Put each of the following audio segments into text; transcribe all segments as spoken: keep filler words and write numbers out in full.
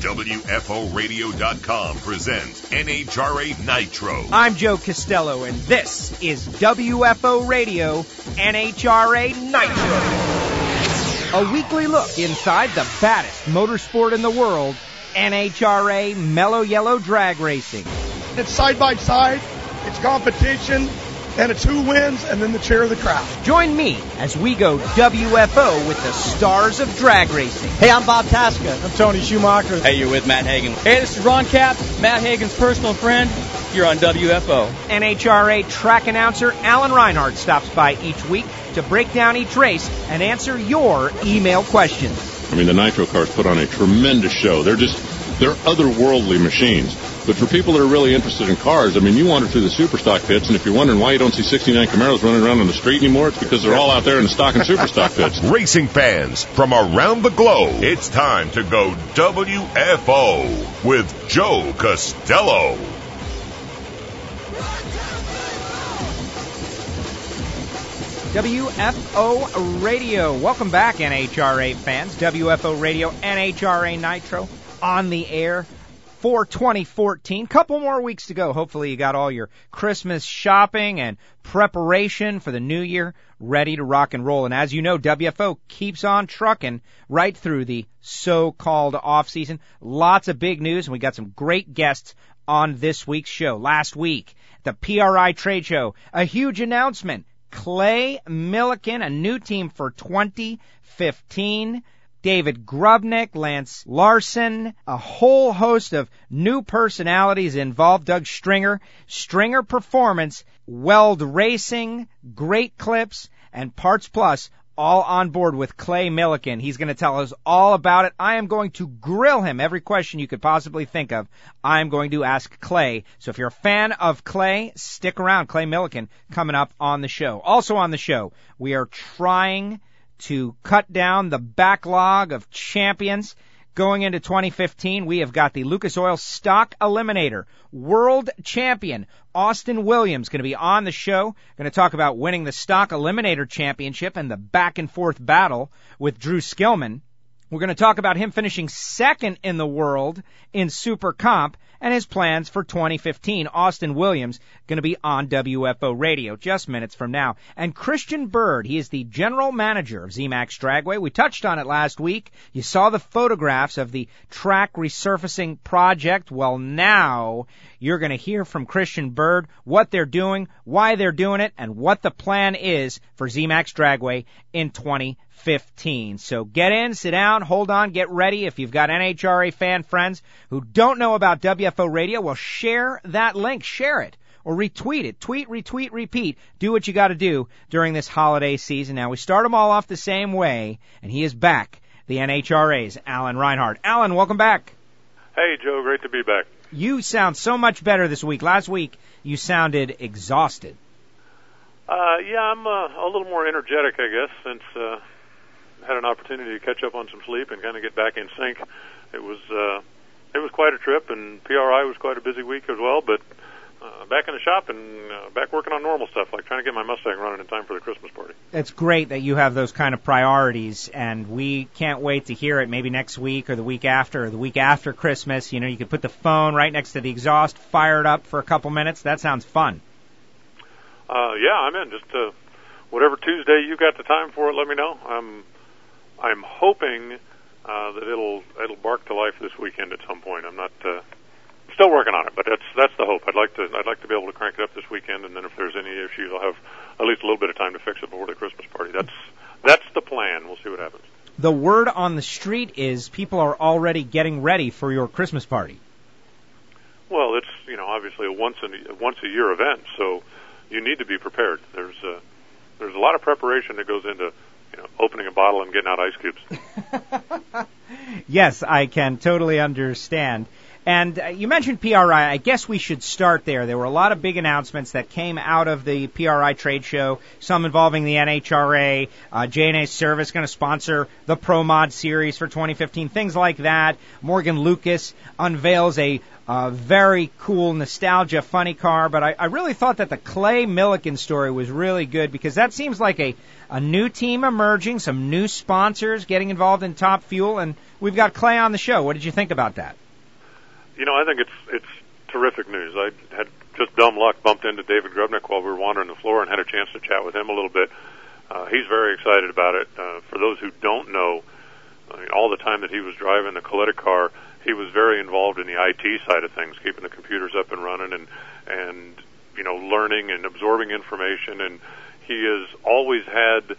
W F O radio dot com presents N H R A Nitro. I'm Joe Costello, and this is W F O Radio N H R A Nitro. A weekly look inside the baddest motorsport in the world, N H R A Mellow Yellow Drag Racing. It's side by side, it's competition, and it's who wins, and then the cheer of the crowd. Join me as we go W F O with the stars of drag racing. Hey, I'm Bob Tasca. I'm Tony Schumacher. Hey, you're with Matt Hagan. Hey, this is Ron Capps, Matt Hagan's personal friend. You're on W F O. N H R A track announcer Alan Reinhart stops by each week to break down each race and answer your email questions. I mean, the Nitro cars put on a tremendous show. They're just, they're otherworldly machines. But for people that are really interested in cars, I mean, you wander through the Superstock pits, and if you're wondering why you don't see sixty-nine Camaros running around on the street anymore, it's because they're all out there in the stock and Superstock pits. Racing fans from around the globe, it's time to go W F O with Joe Costello. W F O Radio. Welcome back, N H R A fans. W F O Radio, N H R A Nitro, on the air for twenty fourteen. Couple more weeks to go. Hopefully you got all your Christmas shopping and preparation for the new year ready to rock and roll. And as you know, W F O keeps on trucking right through the so-called off-season. Lots of big news, and we got some great guests on this week's show. Last week, the P R I trade show, a huge announcement. Clay Millican, a new team for twenty fifteen. David Grubnick, Lance Larson, a whole host of new personalities involved. Doug Stringer, Stringer Performance, Weld Racing, Great Clips, and Parts Plus, all on board with Clay Millican. He's going to tell us all about it. I am going to grill him. Every question you could possibly think of, I'm going to ask Clay. So if you're a fan of Clay, stick around. Clay Millican coming up on the show. Also on the show, we are trying to cut down the backlog of champions. Going into twenty fifteen, we have got the Lucas Oil Stock Eliminator World Champion Austin Williams going to be on the show. Going to talk about winning the Stock Eliminator Championship and the back-and-forth battle with Drew Skillman. We're going to talk about him finishing second in the world in Super Comp and his plans for twenty fifteen. Austin Williams going to be on W F O Radio just minutes from now. And Christian Bird, he is the general manager of Z-Max Dragway. We touched on it last week. You saw the photographs of the track resurfacing project. Well, now you're going to hear from Christian Bird what they're doing, why they're doing it, and what the plan is for Z-Max Dragway in twenty fifteen. So get in, sit down, hold on, get ready. If you've got N H R A fan friends who don't know about W F O Radio, well, share that link, share it, or retweet it. Tweet, retweet, repeat. Do what you got to do during this holiday season. Now, we start them all off the same way, and he is back, the N H R A's Alan Reinhart. Alan, welcome back. Hey, Joe, great to be back. You sound so much better this week. Last week, you sounded exhausted. Uh, yeah, I'm uh, a little more energetic, I guess, since uh, had an opportunity to catch up on some sleep and kind of get back in sync. It was uh, it was quite a trip, and P R I was quite a busy week as well, but uh, back in the shop and uh, back working on normal stuff, like trying to get my Mustang running in time for the Christmas party. It's great that you have those kind of priorities, and we can't wait to hear it maybe next week or the week after or the week after Christmas. You know, you could put the phone right next to the exhaust, fire it up for a couple minutes. That sounds fun. Uh, yeah, I'm in. Just uh, whatever Tuesday you got the time for it, let me know. I'm I'm hoping uh, that it'll it'll bark to life this weekend at some point. I'm not uh, still working on it, but that's that's the hope. I'd like to I'd like to be able to crank it up this weekend, and then if there's any issues, I'll have at least a little bit of time to fix it before the Christmas party. That's that's the plan. We'll see what happens. The word on the street is people are already getting ready for your Christmas party. Well, it's you know obviously a once a once a year event, so you need to be prepared. There's a, there's a lot of preparation that goes into you know opening a bottle and getting out ice cubes. Yes, I can totally understand. And uh, you mentioned P R I. I guess we should start there. There were a lot of big announcements that came out of the P R I trade show, some involving the N H R A, uh, J and A Service going to sponsor the Pro Mod Series for twenty fifteen, things like that. Morgan Lucas unveils a uh, very cool nostalgia funny car, but I, I really thought that the Clay Millican story was really good because that seems like a, a new team emerging, some new sponsors getting involved in Top Fuel, and we've got Clay on the show. What did you think about that? You know, I think it's it's terrific news. I had just dumb luck, bumped into David Grubnick while we were wandering the floor and had a chance to chat with him a little bit. Uh, he's very excited about it. Uh, for those who don't know, I mean, all the time that he was driving the Coletta car, he was very involved in the I T side of things, keeping the computers up and running and, and you know, learning and absorbing information. And he has always had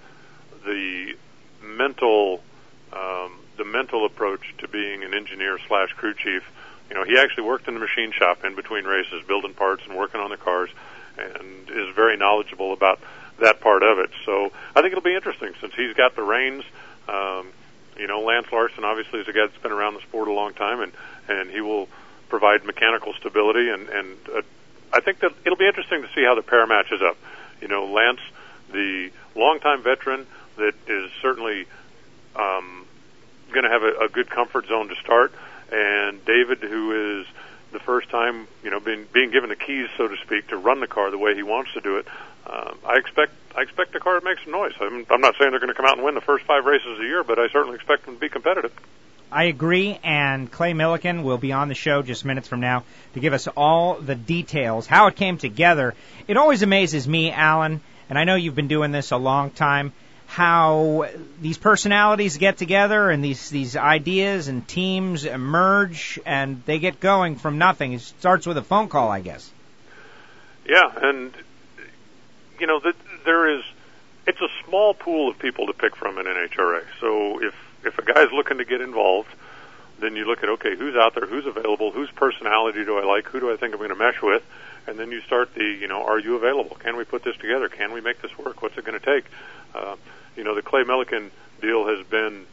the mental um, the mental approach to being an engineer slash crew chief. You know, he actually worked in the machine shop in between races, building parts and working on the cars, and is very knowledgeable about that part of it. So I think it'll be interesting since he's got the reins. Um, you know, Lance Larson obviously is a guy that's been around the sport a long time, and, and he will provide mechanical stability. And, and uh, I think that it'll be interesting to see how the pair matches up. You know, Lance, the longtime veteran that is certainly um, going to have a, a good comfort zone to start, and David, who is the first time, you know, being being given the keys, so to speak, to run the car the way he wants to do it. Uh, I expect I expect the car to make some noise. I'm, I'm not saying they're going to come out and win the first five races a year, but I certainly expect them to be competitive. I agree, and Clay Millican will be on the show just minutes from now to give us all the details, how it came together. It always amazes me, Alan, and I know you've been doing this a long time, how these personalities get together and these these ideas and teams emerge and they get going from nothing. It starts with a phone call, I guess. Yeah, and you know that there is it's a small pool of people to pick from in N H R A. So if if a guy's looking to get involved, then you look at, okay, who's out there, who's available, whose personality do I like, who do I think I'm going to mesh with, and then you start the, you know, are you available? Can we put this together? Can we make this work? What's it going to take? Uh, you know, the Clay Millican deal has been,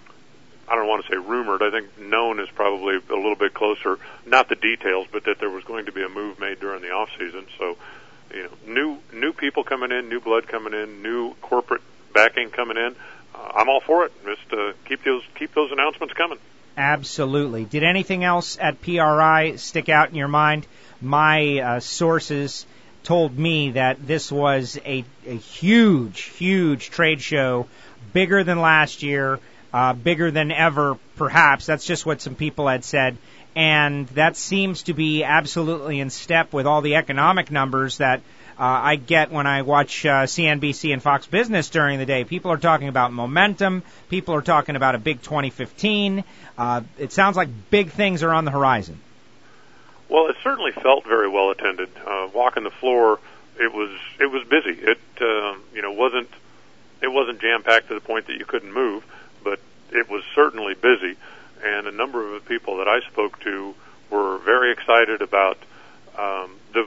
I don't want to say rumored, I think known is probably a little bit closer, not the details, but that there was going to be a move made during the off season. So, you know, new new people coming in, new blood coming in, new corporate backing coming in. Uh, I'm all for it. Just uh, keep those keep those announcements coming. Absolutely. Did anything else at P R I stick out in your mind? My uh, sources told me that this was a, a huge, huge trade show, bigger than last year, uh, bigger than ever, perhaps. That's just what some people had said. And that seems to be absolutely in step with all the economic numbers that uh, I get when I watch uh, C N B C and Fox Business during the day. People are talking about momentum. People are talking about a big twenty fifteen. Uh, it sounds like big things are on the horizon. Well, it certainly felt very well attended. Uh, walking the floor, it was it was busy. It uh, you know wasn't it wasn't jam packed to the point that you couldn't move, but it was certainly busy. And a number of the people that I spoke to were very excited about um, the.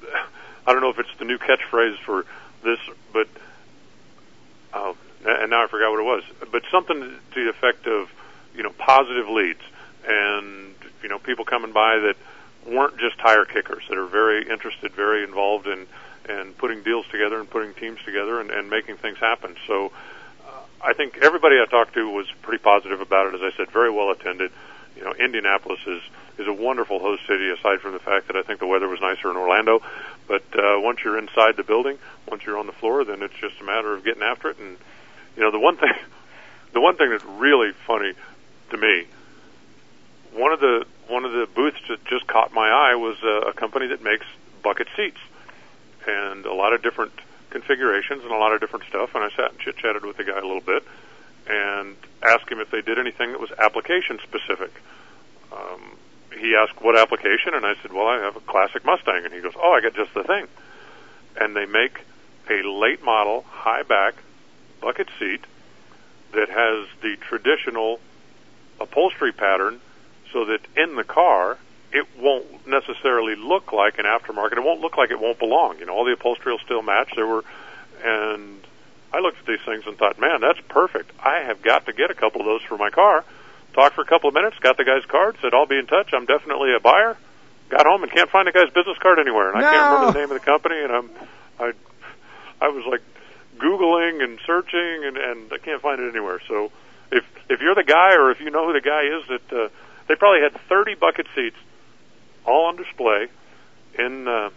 I don't know if it's the new catchphrase for this, but uh, and now I forgot what it was. But something to the effect of, you know, positive leads, and you know, people coming by that weren't just tire kickers, that are very interested, very involved in and putting deals together and putting teams together and, and making things happen. So uh, I think everybody I talked to was pretty positive about it. As I said, very well attended. You know, Indianapolis is is a wonderful host city, aside from the fact that I think the weather was nicer in Orlando. But uh, once you're inside the building, once you're on the floor, then it's just a matter of getting after it. And you know, the one thing, the one thing that's really funny to me, one of the one of the booths that just caught my eye was a, a company that makes bucket seats, and a lot of different configurations and a lot of different stuff. And I sat and chit chatted with the guy a little bit and asked him if they did anything that was application specific. Um, he asked what application, and I said, well, I have a classic Mustang. And he goes, oh, I got just the thing. And they make a late model, high back bucket seat that has the traditional upholstery pattern, so that in the car, it won't necessarily look like an aftermarket. It won't look like it won't belong. You know, all the upholstery will still match. There were, and I looked at these things and thought, man, that's perfect. I have got to get a couple of those for my car talked for a couple of minutes, got the guy's card, said, I'll be in touch. I'm definitely a buyer. Got home and can't find the guy's business card anywhere. And no. I can't remember the name of the company, and I'm, I, I was like Googling and searching, and, and I can't find it anywhere. So if if you're the guy, or if you know who the guy is, that uh, they probably had thirty bucket seats all on display in uh,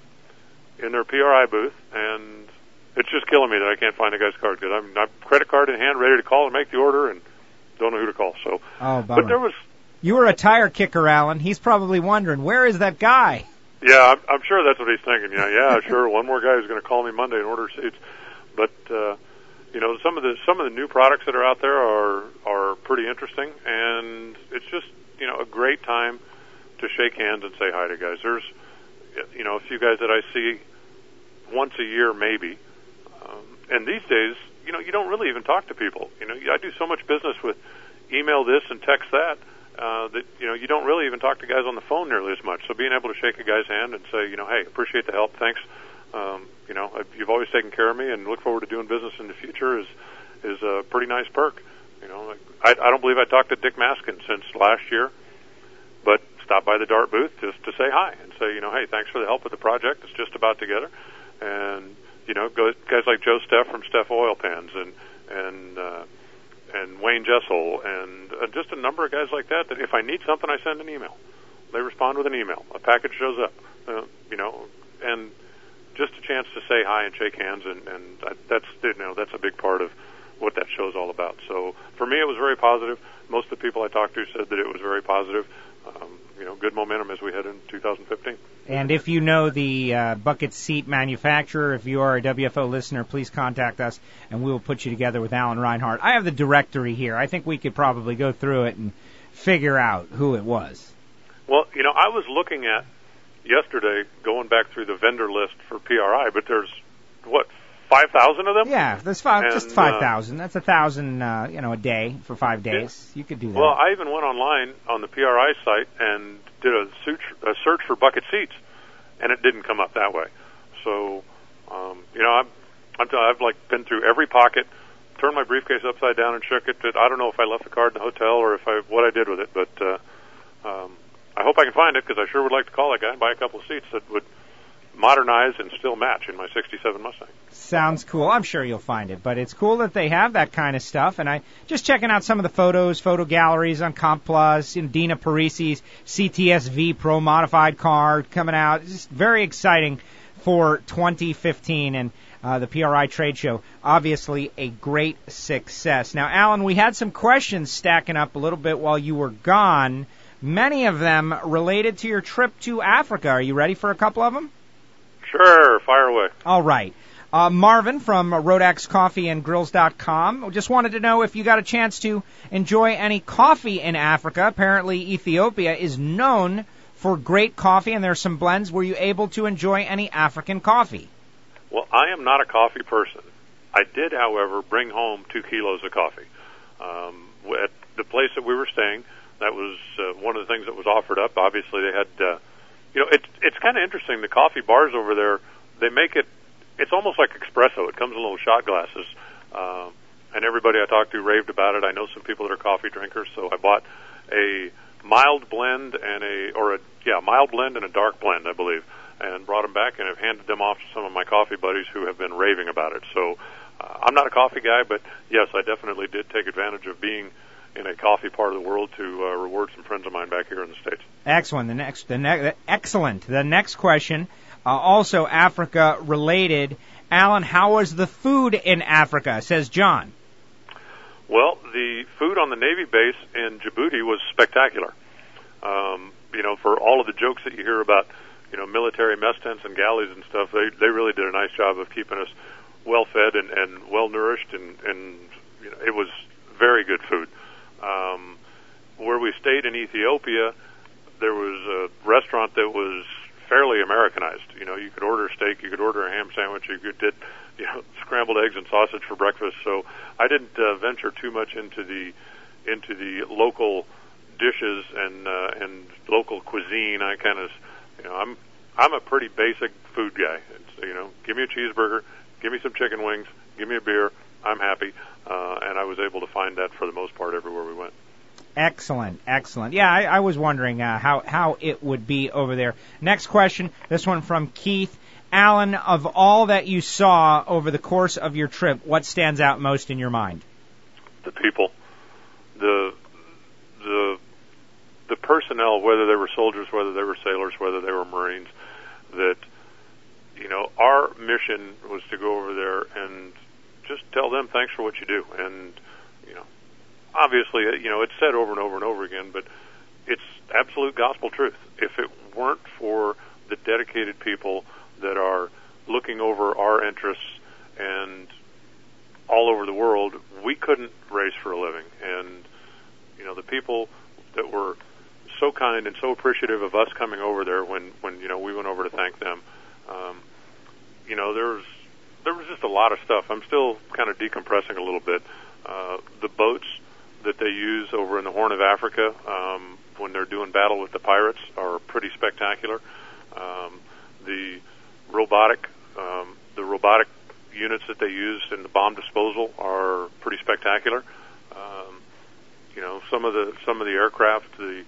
in their P R I booth, and it's just killing me that I can't find the guy's card, because I'm, I'm credit card in hand, ready to call and make the order, and don't know who to call. So, oh, but there was. You were a tire kicker, Alan. He's probably wondering, where is that guy? Yeah, I'm, I'm sure that's what he's thinking. Yeah, yeah, sure. One more guy who's going to call me Monday and order seats. But uh, you know, some of the some of the new products that are out there are are pretty interesting, and it's just you know a great time to shake hands and say hi to guys. There's you know a few guys that I see once a year maybe, um, and these days you know you don't really even talk to people. You know, I do so much business with email this and text that. Uh, that you know, you don't really even talk to guys on the phone nearly as much. So being able to shake a guy's hand and say, you know, hey, appreciate the help, thanks. Um, you know, you've always taken care of me, and look forward to doing business in the future is is a pretty nice perk. You know, I, I don't believe I talked to Dick Maskin since last year, but stopped by the Dart booth just to say hi and say, you know, hey, thanks for the help with the project. It's just about together, and you know, guys like Joe Steff from Steff Oil Pans and and. Uh, and Wayne Jessel, and uh, just a number of guys like that, that if I need something, I send an email. They respond with an email. A package shows up, uh, you know, and just a chance to say hi and shake hands, and, and uh, that's, you know, that's a big part of what that show's all about. So for me, it was very positive. Most of the people I talked to said that it was very positive. Um, you know, good momentum as we head into two thousand fifteen. And if you know the uh, bucket seat manufacturer, if you are a W F O listener, please contact us, and we will put you together with Alan Reinhart. I have the directory here. I think we could probably go through it and figure out who it was. Well, you know, I was looking at yesterday, going back through the vendor list for P R I, but there's, what, five thousand of them? Yeah, there's five, and, just five thousand. Uh, That's a thousand, uh, you know, a day for five days. Yeah. You could do that. Well, I even went online on the P R I site and did a search, a search for bucket seats, and it didn't come up that way. So, um, you know, I'm, I'm, I've like been through every pocket, turned my briefcase upside down and shook it. I don't know if I left the card in the hotel or if I what I did with it, but uh, um, I hope I can find it, because I sure would like to call that guy and buy a couple of seats that would modernize and still match in my sixty-seven Mustang. Sounds cool. I'm sure you'll find it, but it's cool that they have that kind of stuff. And I just checking out some of the photos, photo galleries on Comp Plus, and Dina Parisi's C T S V Pro modified car coming out. It's just very exciting for twenty fifteen, and uh, the P R I trade show, obviously a great success. Now, Alan, we had some questions stacking up a little bit while you were gone. Many of them related to your trip to Africa. Are you ready for a couple of them? Sure, fire away. All right. Uh, Marvin from Rodax Coffee and Grills dot com just wanted to know if you got a chance to enjoy any coffee in Africa. Apparently, Ethiopia is known for great coffee, and there's some blends. Were you able to enjoy any African coffee? Well, I am not a coffee person. I did, however, bring home two kilos of coffee. Um, at the place that we were staying, that was uh, one of the things that was offered up. Obviously, they had... Uh, You know, it's it's kind of interesting. The coffee bars over there, they make it. It's almost like espresso. It comes in little shot glasses, um, and everybody I talked to raved about it. I know some people that are coffee drinkers, so I bought a mild blend and a or a yeah mild blend and a dark blend, I believe, and brought them back and have handed them off to some of my coffee buddies who have been raving about it. So uh, I'm not a coffee guy, but yes, I definitely did take advantage of being in a coffee part of the world to uh, reward some friends of mine back here in the States. Excellent. The next, the ne- excellent. The next question, uh, also Africa related. Alan, how was the food in Africa? Says John. Well, the food on the Navy base in Djibouti was spectacular. Um, you know, for all of the jokes that you hear about, you know, military mess tents and galleys and stuff, they they really did a nice job of keeping us well fed and, and well nourished, and, and you know, it was very good food. Um, where we stayed in Ethiopia, there was a restaurant that was fairly Americanized. You know, you could order steak, you could order a ham sandwich, you could get, you know, scrambled eggs and sausage for breakfast. So I didn't uh, venture too much into the into the local dishes and uh, and local cuisine. I kind of, you know, I'm I'm a pretty basic food guy. It's, you know, give me a cheeseburger, give me some chicken wings, give me a beer, I'm happy. Uh, and I was able to find that for the most part everywhere we went. Excellent, excellent. Yeah, I, I was wondering uh, how, how it would be over there. Next question, this one from Keith. Alan, of all that you saw over the course of your trip, what stands out most in your mind? The people. The the the personnel, whether they were soldiers, whether they were sailors, whether they were Marines, that, you know, our mission was to go over there and just tell them thanks for what you do. And, you know, obviously, you know, it's said over and over and over again, but it's absolute gospel truth. If it weren't for the dedicated people that are looking over our interests and all over the world, we couldn't race for a living. And, you know, the people that were so kind and so appreciative of us coming over there when, when you know, we went over to thank them, um, you know, there was, there was just a lot of stuff. I'm still kind of decompressing a little bit. Uh, the boats that they use over in the Horn of Africa um, when they're doing battle with the pirates are pretty spectacular. Um, the robotic, um, the robotic units that they use in the bomb disposal are pretty spectacular. Um, you know, some of the some of the aircraft. The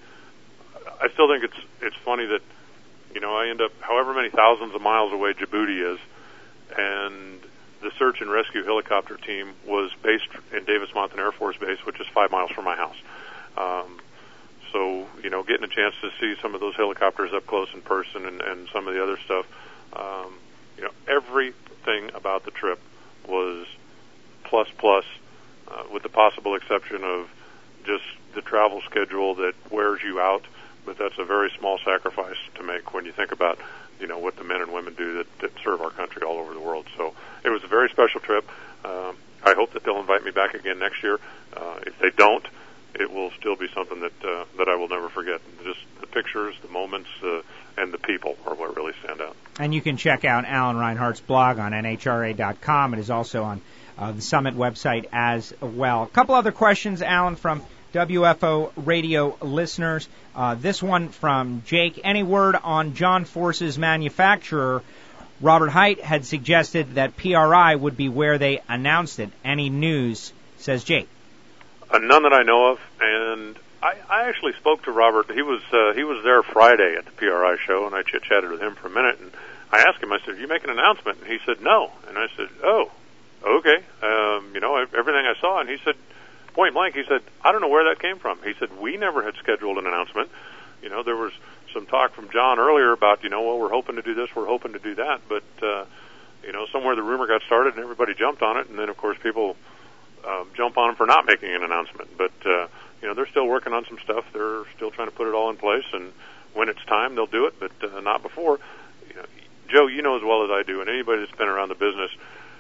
I still think it's it's funny that, you know, I end up however many thousands of miles away Djibouti is, and the search and rescue helicopter team was based in Davis-Monthan Air Force Base, which is five miles from my house. Um, so, you know, getting a chance to see some of those helicopters up close in person and, and some of the other stuff, um, you know, everything about the trip was plus plus, uh, with the possible exception of just the travel schedule that wears you out. But that's a very small sacrifice to make when you think about, you know, what the men and women do that, that serve our country all over the world. So it was a very special trip. Um, I hope that they'll invite me back again next year. Uh, if they don't, it will still be something that uh, that I will never forget. Just the pictures, the moments, uh, and the people are what really stand out. And you can check out Alan Reinhart's blog on N H R A dot com. It is also on uh, the Summit website as well. A couple other questions, Alan, from W F O radio listeners. Uh, this one from Jake. Any word on John Force's manufacturer? Robert Height had suggested that P R I would be where they announced it. Any news, says Jake? Uh, none that I know of, and I, I actually spoke to Robert. He was uh, he was there Friday at the P R I show, and I chit-chatted with him for a minute, and I asked him, I said, "You make an announcement?" And he said, "No." And I said, "Oh, okay. Um, you know, everything I saw," and he said, point blank, he said, "I don't know where that came from." He said, "We never had scheduled an announcement. You know, there was some talk from John earlier about, you know, well, we're hoping to do this, we're hoping to do that, but, uh, you know, somewhere the rumor got started and everybody jumped on it, and then, of course, people uh, jump on him for not making an announcement. But, uh, you know, they're still working on some stuff. They're still trying to put it all in place, and when it's time, they'll do it, but uh, not before. You know, Joe, you know as well as I do, and anybody that's been around the business,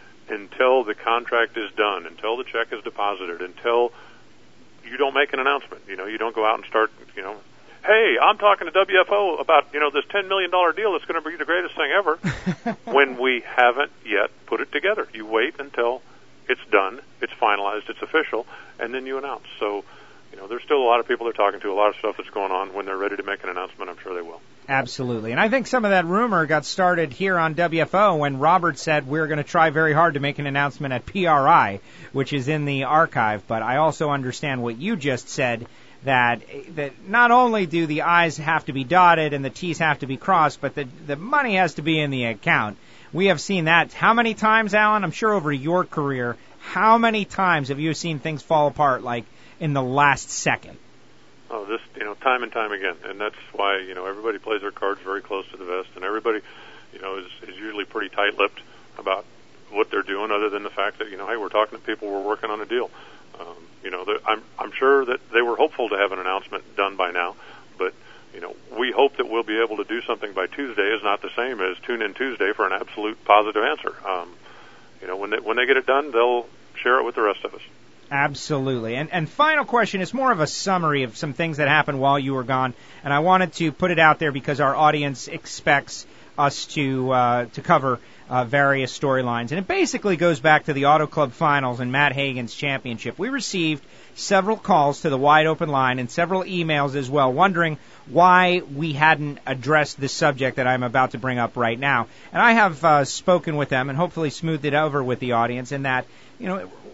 until the contract is done, until the check is deposited, until you don't make an announcement, you know, you don't go out and start, you know, hey, I'm talking to W F O about, you know, this ten million dollars deal that's going to be the greatest thing ever, when we haven't yet put it together. You wait until it's done, it's finalized, it's official, and then you announce. So, you know, there's still a lot of people they're talking to, a lot of stuff that's going on. When they're ready to make an announcement, I'm sure they will. Absolutely. And I think some of that rumor got started here on W F O when Robert said we're going to try very hard to make an announcement at P R I, which is in the archive. But I also understand what you just said, that that not only do the I's have to be dotted and the T's have to be crossed, but the, the money has to be in the account. We have seen that how many times, Alan? I'm sure over your career, how many times have you seen things fall apart like in the last second? Oh, this, you know, time and time again. And that's why, you know, everybody plays their cards very close to the vest, and everybody, you know, is, is usually pretty tight-lipped about what they're doing, other than the fact that, you know, hey, we're talking to people, we're working on a deal. Um, you know, I'm, I'm sure that they were hopeful to have an announcement done by now, but, you know, we hope that we'll be able to do something by Tuesday is not the same as tune in Tuesday for an absolute positive answer. Um, you know, when they, when they get it done, they'll share it with the rest of us. Absolutely. And and final question is more of a summary of some things that happened while you were gone, and I wanted to put it out there because our audience expects us to uh, to cover uh, various storylines. And it basically goes back to the Auto Club Finals and Matt Hagan's championship. We received several calls to the wide open line and several emails as well, wondering why we hadn't addressed this subject that I'm about to bring up right now. And I have uh, spoken with them and hopefully smoothed it over with the audience in that, you know,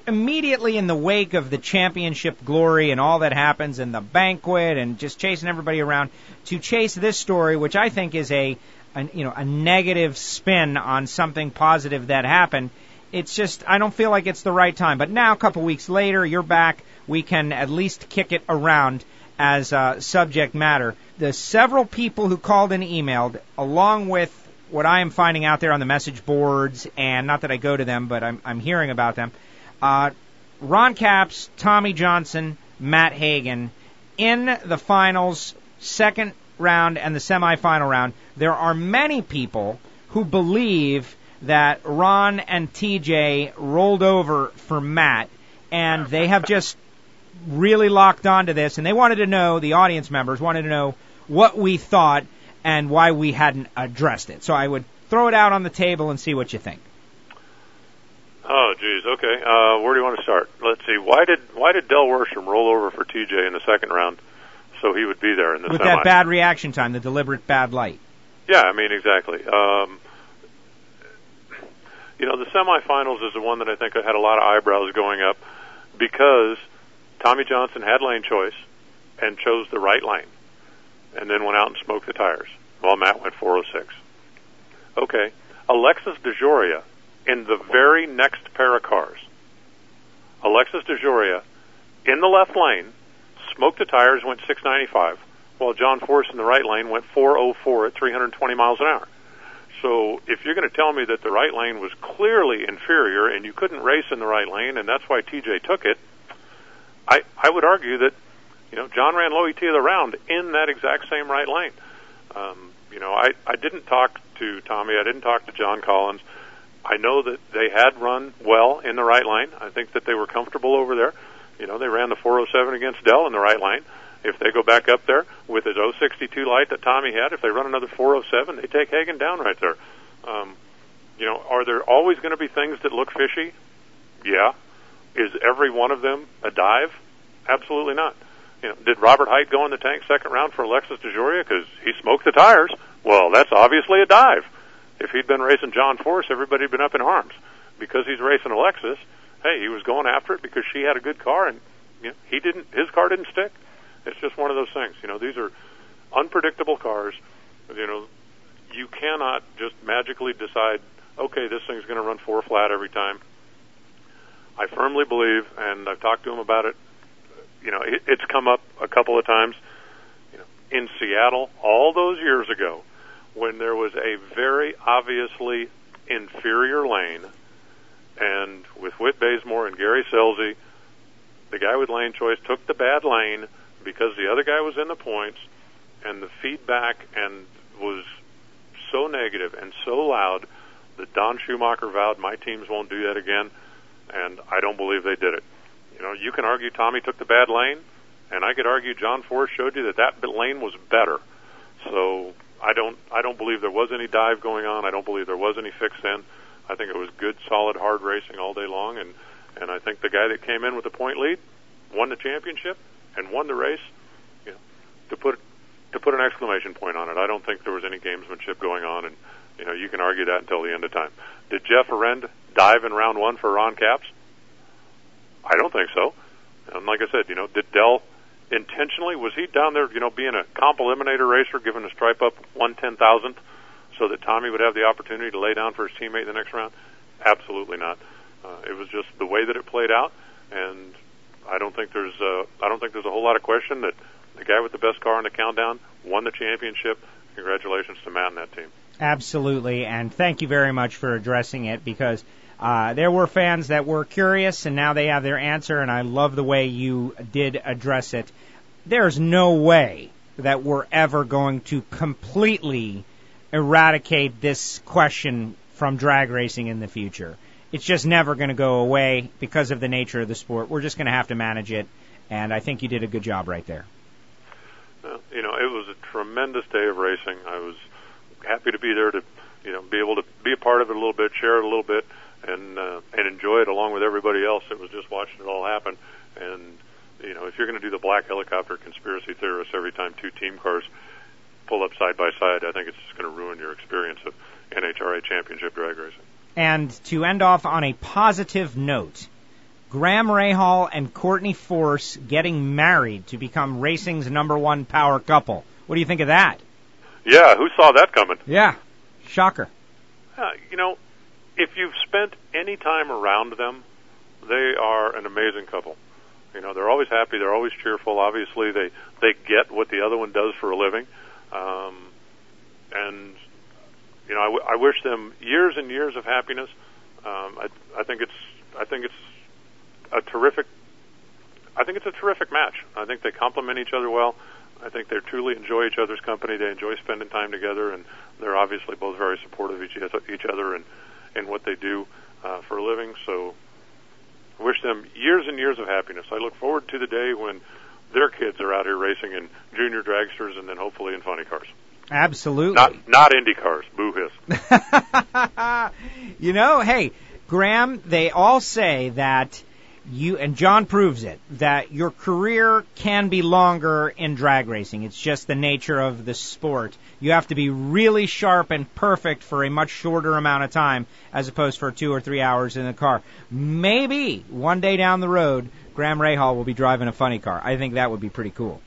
immediately in the wake of the championship glory and all that happens and the banquet and just chasing everybody around, to chase this story, which I think is a, a you know a negative spin on something positive that happened. It's just, I don't feel like it's the right time. But now, a couple weeks later, you're back. We can at least kick it around as uh, subject matter. The several people who called and emailed, along with what I am finding out there on the message boards, and not that I go to them, but I'm, I'm hearing about them, uh, Ron Capps, Tommy Johnson, Matt Hagan, in the finals, second round and the semifinal round, there are many people who believe that Ron and T J rolled over for Matt, and they have just really locked onto this, and they wanted to know, the audience members wanted to know what we thought and why we hadn't addressed it. So I would throw it out on the table and see what you think. Oh, geez. Okay. Uh, where do you want to start? Let's see. Why did why did Del Worsham roll over for T J in the second round so he would be there in the With semi? that bad reaction time, the deliberate bad light. Yeah, I mean, exactly. Um, you know, the semifinals is the one that I think had a lot of eyebrows going up because Tommy Johnson had lane choice and chose the right lane and then went out and smoked the tires while Matt went four oh six. Okay. Alexis DeJoria in the very next pair of cars. Alexis DeJoria in the left lane smoked the tires, went six ninety-five, while John Force in the right lane went four oh four at three hundred twenty miles an hour. So if you're going to tell me that the right lane was clearly inferior and you couldn't race in the right lane and that's why T J took it, I, I would argue that, you know, John ran low E T of the round in that exact same right lane. Um, you know, I, I didn't talk to Tommy. I didn't talk to John Collins. I know that they had run well in the right lane. I think that they were comfortable over there. You know, they ran the four oh seven against Dell in the right lane. If they go back up there with his oh sixty-two light that Tommy had, if they run another four oh seven, they take Hagan down right there. Um, you know, are there always going to be things that look fishy? Yeah. Is every one of them a dive? Absolutely not. You know, did Robert Hight go in the tank second round for Alexis DeJoria because he smoked the tires? Well, that's obviously a dive. If he'd been racing John Force, everybody had been up in arms. Because he's racing Alexis, hey, he was going after it because she had a good car, and you know, he didn't. His car didn't stick. It's just one of those things. You know, these are unpredictable cars. You know, you cannot just magically decide, okay, this thing's going to run four flat every time. I firmly believe, and I've talked to him about it. You know, it, it's come up a couple of times. You know, in Seattle, all those years ago, when there was a very obviously inferior lane, and with Whit Bazemore and Gary Scelzi, the guy with lane choice took the bad lane because the other guy was in the points, and the feedback and was so negative and so loud that Don Schumacher vowed, my teams won't do that again, and I don't believe they did it. You know, you can argue Tommy took the bad lane, and I could argue John Force showed you that that lane was better. So I don't, I don't believe there was any dive going on. I don't believe there was any fix-in. I think it was good, solid, hard racing all day long, and, and I think the guy that came in with the point lead won the championship and won the race. You know, to put to put an exclamation point on it, I don't think there was any gamesmanship going on, and you know, you can argue that until the end of time. Did Jeff Arend dive in round one for Ron Capps? I don't think so. And like I said, you know, did Dell intentionally, was he down there, you know, being a comp eliminator racer, giving a stripe up one ten thousandth so that Tommy would have the opportunity to lay down for his teammate in the next round? Absolutely not. Uh, it was just the way that it played out, and I don't think there's uh, I don't think there's a whole lot of question that the guy with the best car in the countdown won the championship. Congratulations to Matt and that team. Absolutely, and thank you very much for addressing it, because uh, there were fans that were curious, and now they have their answer, and I love the way you did address it. There's no way that we're ever going to completely eradicate this question from drag racing in the future. It's just never going to go away because of the nature of the sport. We're just going to have to manage it, and I think you did a good job right there. Well, you know, it was a tremendous day of racing. I was happy to be there to, you know, be able to be a part of it a little bit, share it a little bit, and uh, and enjoy it along with everybody else. It was just watching it all happen. And, you know, if you're going to do the black helicopter conspiracy theorists every time two team cars pull up side by side, I think it's just going to ruin your experience of N H R A championship drag racing. And to end off on a positive note, Graham Rahal and Courtney Force getting married to become racing's number one power couple. What do you think of that? Yeah, who saw that coming? Yeah, shocker. Uh, you know, if you've spent any time around them, they are an amazing couple. You know, they're always happy, they're always cheerful. Obviously, they, they get what the other one does for a living. Um, and, you know, I, w- I wish them years and years of happiness. Um, I, I think it's, I think it's a terrific, I think it's a terrific match. I think they complement each other well. I think they truly enjoy each other's company. They enjoy spending time together, and they're obviously both very supportive of each, each other and, and what they do uh, for a living. So I wish them years and years of happiness. I look forward to the day when their kids are out here racing in junior dragsters and then hopefully in funny cars. Absolutely. Not not Indy cars. Boo hiss. You know, hey, Graham, they all say that you, and John proves it, that your career can be longer in drag racing. It's just the nature of the sport. You have to be really sharp and perfect for a much shorter amount of time as opposed for two or three hours in a car. Maybe one day down the road, Graham Rahal will be driving a funny car. I think that would be pretty cool.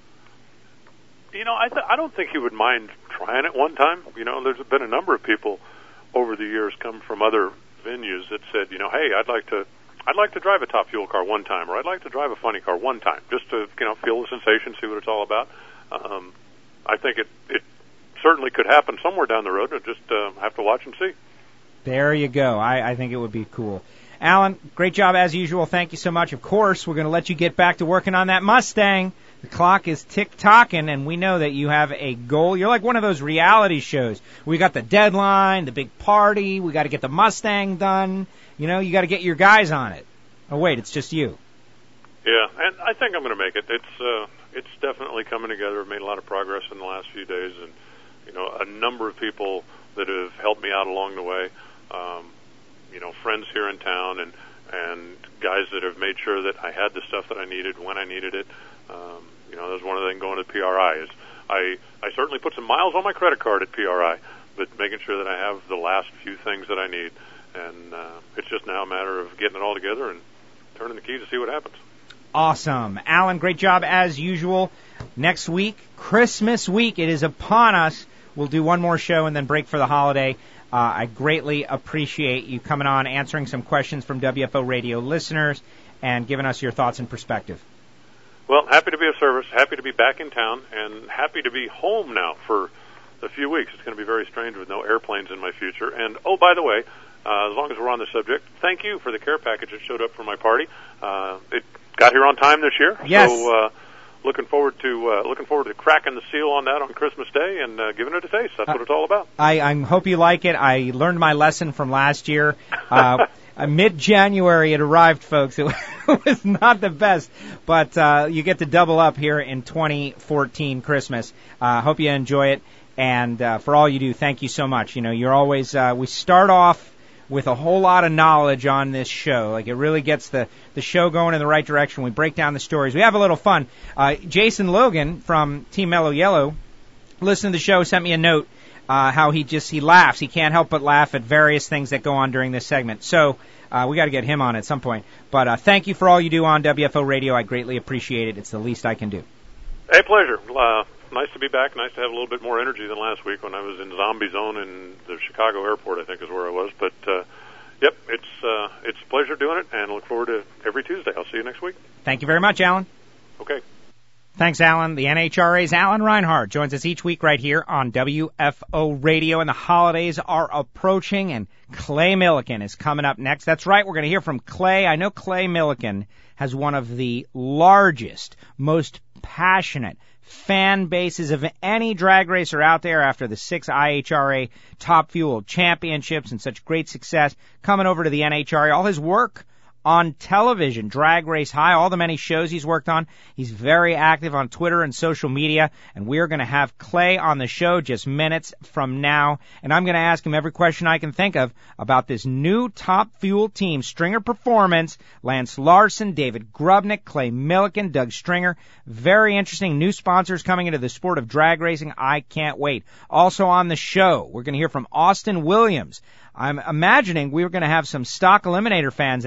You know, I th- I don't think he would mind trying it one time. You know, there's been a number of people over the years come from other venues that said, you know, hey, I'd like to I'd like to drive a Top Fuel car one time, or I'd like to drive a funny car one time, just to, you know, feel the sensation, see what it's all about. Um, I think it, it certainly could happen somewhere down the road. I just uh, have to watch and see. There you go. I, I think it would be cool. Alan, great job as usual. Thank you so much. Of course, we're going to let you get back to working on that Mustang. The clock is tick-tocking, and we know that you have a goal. You're like one of those reality shows. We got the deadline, the big party. We got to get the Mustang done. You know, you got to get your guys on it. Oh, wait, it's just you. Yeah, and I think I'm going to make it. It's uh, it's definitely coming together. I've made a lot of progress in the last few days, and, you know, a number of people that have helped me out along the way. Um, you know, friends here in town and, and guys that have made sure that I had the stuff that I needed when I needed it. Um, you know, that's one of the things going to P R I is I, I certainly put some miles on my credit card at P R I, but making sure that I have the last few things that I need. And uh, it's just now a matter of getting it all together and turning the key to see what happens. Awesome. Alan, great job as usual. Next week, Christmas week, it is upon us. We'll do one more show and then break for the holiday. Uh, I greatly appreciate you coming on, answering some questions from W F O Radio listeners, and giving us your thoughts and perspective. Well, happy to be of service, happy to be back in town, and happy to be home now for a few weeks. It's going to be very strange with no airplanes in my future. And, oh, by the way, uh, as long as we're on the subject, thank you for the care package that showed up for my party. Uh, it got here on time this year. Yes. So, uh, looking forward to uh, looking forward to cracking the seal on that on Christmas Day and uh, giving it a taste. That's uh, what it's all about. I, I hope you like it. I learned my lesson from last year. Uh, mid-January it arrived, folks. It was not the best, but uh, you get to double up here in twenty fourteen Christmas. I uh, hope you enjoy it, and uh, for all you do, thank you so much. You know, you're always, uh, we start off with a whole lot of knowledge on this show. Like, it really gets the, the show going in the right direction. We break down the stories. We have a little fun. Uh, Jason Logan from Team Mellow Yellow, listened to the show, sent me a note, uh, how he just, he laughs. He can't help but laugh at various things that go on during this segment. So, uh, we got to get him on at some point. But, uh, thank you for all you do on W F O Radio. I greatly appreciate it. It's the least I can do. Hey, pleasure. Uh, nice to be back. Nice to have a little bit more energy than last week when I was in Zombie Zone in the Chicago airport, I think is where I was. But, uh, yep, it's uh, it's a pleasure doing it, and I look forward to every Tuesday. I'll see you next week. Thank you very much, Alan. Okay. Thanks, Alan. The N H R A's Alan Reinhart joins us each week right here on W F O Radio, and the holidays are approaching, and Clay Millican is coming up next. That's right, we're going to hear from Clay. I know Clay Millican has one of the largest, most passionate fan bases of any drag racer out there after the six I H R A Top Fuel championships and such great success coming over to the N H R A. All his work on television, Drag Race High, all the many shows he's worked on. He's very active on Twitter and social media, and we're going to have Clay on the show just minutes from now, and I'm going to ask him every question I can think of about this new Top Fuel team, Stringer Performance, Lance Larson, David Grubnick, Clay Millican, Doug Stringer. Very interesting new sponsors coming into the sport of drag racing. I can't wait. Also on the show, we're going to hear from Austin Williams. I'm imagining we're going to have some Stock Eliminator fans out there listening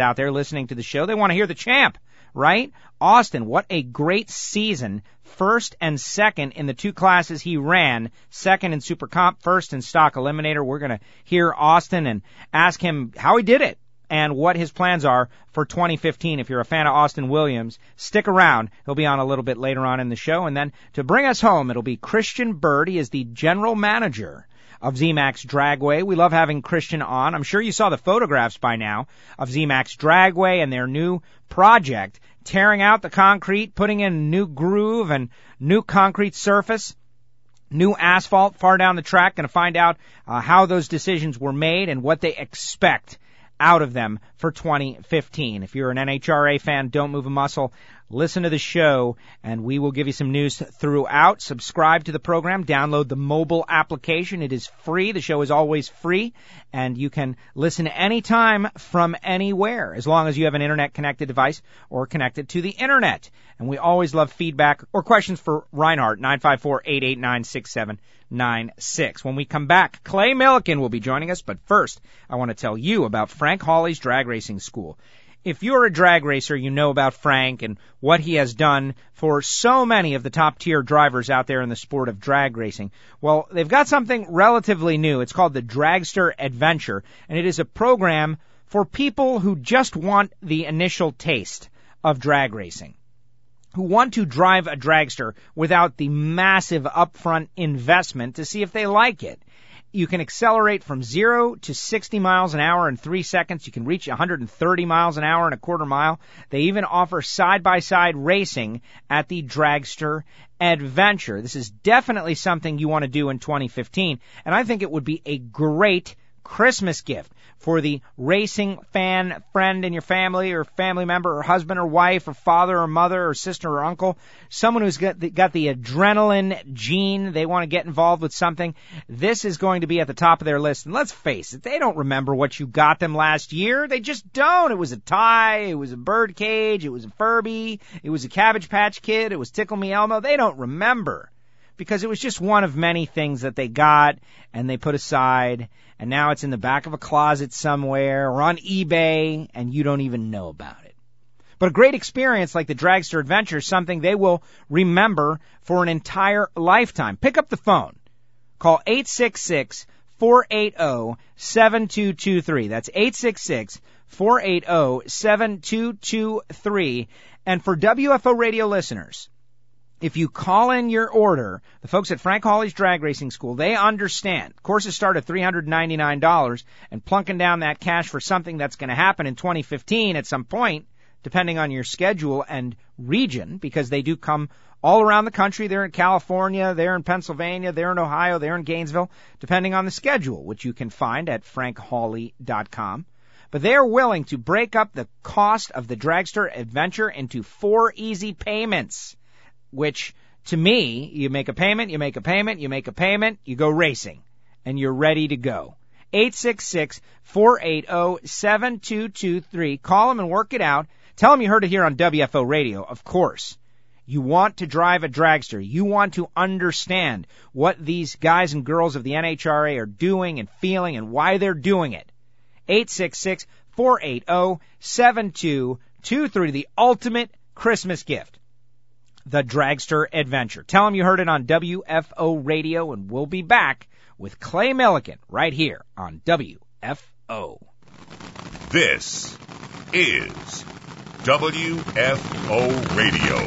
listening to the show. They want to hear the champ, right? Austin, what a great season. First and second in the two classes he ran. Second in Super Comp, first in Stock Eliminator. We're going to hear Austin and ask him how he did it and what his plans are for twenty fifteen. If you're a fan of Austin Williams, stick around. He'll be on a little bit later on in the show. And then to bring us home, it'll be Christian Bird. He is the general manager of Z-Max Dragway. We love having Christian on. I'm sure you saw the photographs by now of Z-Max Dragway and their new project, tearing out the concrete, putting in new groove and new concrete surface, new asphalt far down the track. Going to find out uh, how those decisions were made and what they expect out of them for twenty fifteen. If you're an N H R A fan, don't move a muscle. Listen to the show, and we will give you some news throughout. Subscribe to the program. Download the mobile application. It is free. The show is always free, and you can listen anytime from anywhere, as long as you have an Internet-connected device or connected to the Internet. And we always love feedback or questions for Reinhardt, nine five four, eight eight nine, six seven nine six. When we come back, Clay Millican will be joining us, but first, I want to tell you about Frank Hawley's Drag Racing School. If you're a drag racer, you know about Frank and what he has done for so many of the top-tier drivers out there in the sport of drag racing. Well, they've got something relatively new. It's called the Dragster Adventure, and it is a program for people who just want the initial taste of drag racing, who want to drive a dragster without the massive upfront investment to see if they like it. You can accelerate from zero to sixty miles an hour in three seconds. You can reach one hundred thirty miles an hour in a quarter mile. They even offer side-by-side racing at the Dragster Adventure. This is definitely something you want to do in twenty fifteen, and I think it would be a great Christmas gift for the racing fan friend in your family or family member or husband or wife or father or mother or sister or uncle, someone who's got the, got the adrenaline gene. They want to get involved with something. This is going to be at the top of their list. And let's face it, they don't remember what you got them last year. They just don't. It was a tie. It was a bird cage. It was a Furby. It was a Cabbage Patch Kid. It was Tickle Me Elmo. They don't remember because it was just one of many things that they got and they put aside. And now it's in the back of a closet somewhere or on eBay, and you don't even know about it. But a great experience like the Dragster Adventure is something they will remember for an entire lifetime. Pick up the phone. Call eight six six, four eight zero, seven two two three. That's eight six six, four eight zero, seven two two three. And for W F O radio listeners, if you call in your order, the folks at Frank Hawley's Drag Racing School, they understand. Courses start at three hundred ninety-nine dollars, and plunking down that cash for something that's going to happen in twenty fifteen at some point, depending on your schedule and region, because they do come all around the country. They're in California, they're in Pennsylvania, they're in Ohio, they're in Gainesville, depending on the schedule, which you can find at frank hawley dot com. But they are willing to break up the cost of the Dragster Adventure into four easy payments, which, to me, you make a payment, you make a payment, you make a payment, you go racing, and you're ready to go. eight six six, four eight zero, seven two two three. Call them and work it out. Tell them you heard it here on W F O Radio, of course. You want to drive a dragster. You want to understand what these guys and girls of the N H R A are doing and feeling and why they're doing it. eight six six, four eight zero, seven two two three, the ultimate Christmas gift. The Dragster Adventure. Tell them you heard it on W F O Radio, and we'll be back with Clay Millican right here on W F O. This is W F O Radio.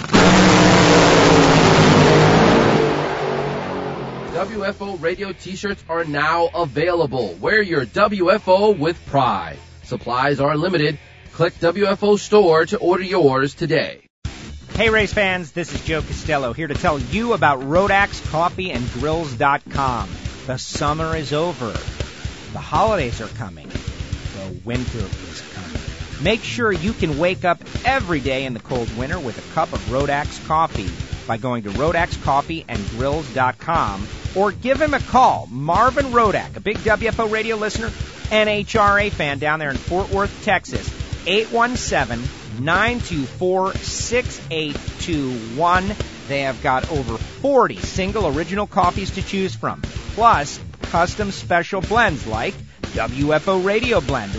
W F O Radio t-shirts are now available. Wear your W F O with pride. Supplies are limited. Click W F O Store to order yours today. Hey race fans, this is Joe Costello here to tell you about Rodax Coffee and Grills dot com. The summer is over. The holidays are coming. The winter is coming. Make sure you can wake up every day in the cold winter with a cup of Rodax coffee by going to Rodax Coffee and Grills dot com or give him a call. Marvin Rodak, a big W F O radio listener, N H R A fan down there in Fort Worth, Texas, eight one seven, nine two four, six eight two one. They have got over forty single original coffees to choose from, plus custom special blends like W F O Radio Blend or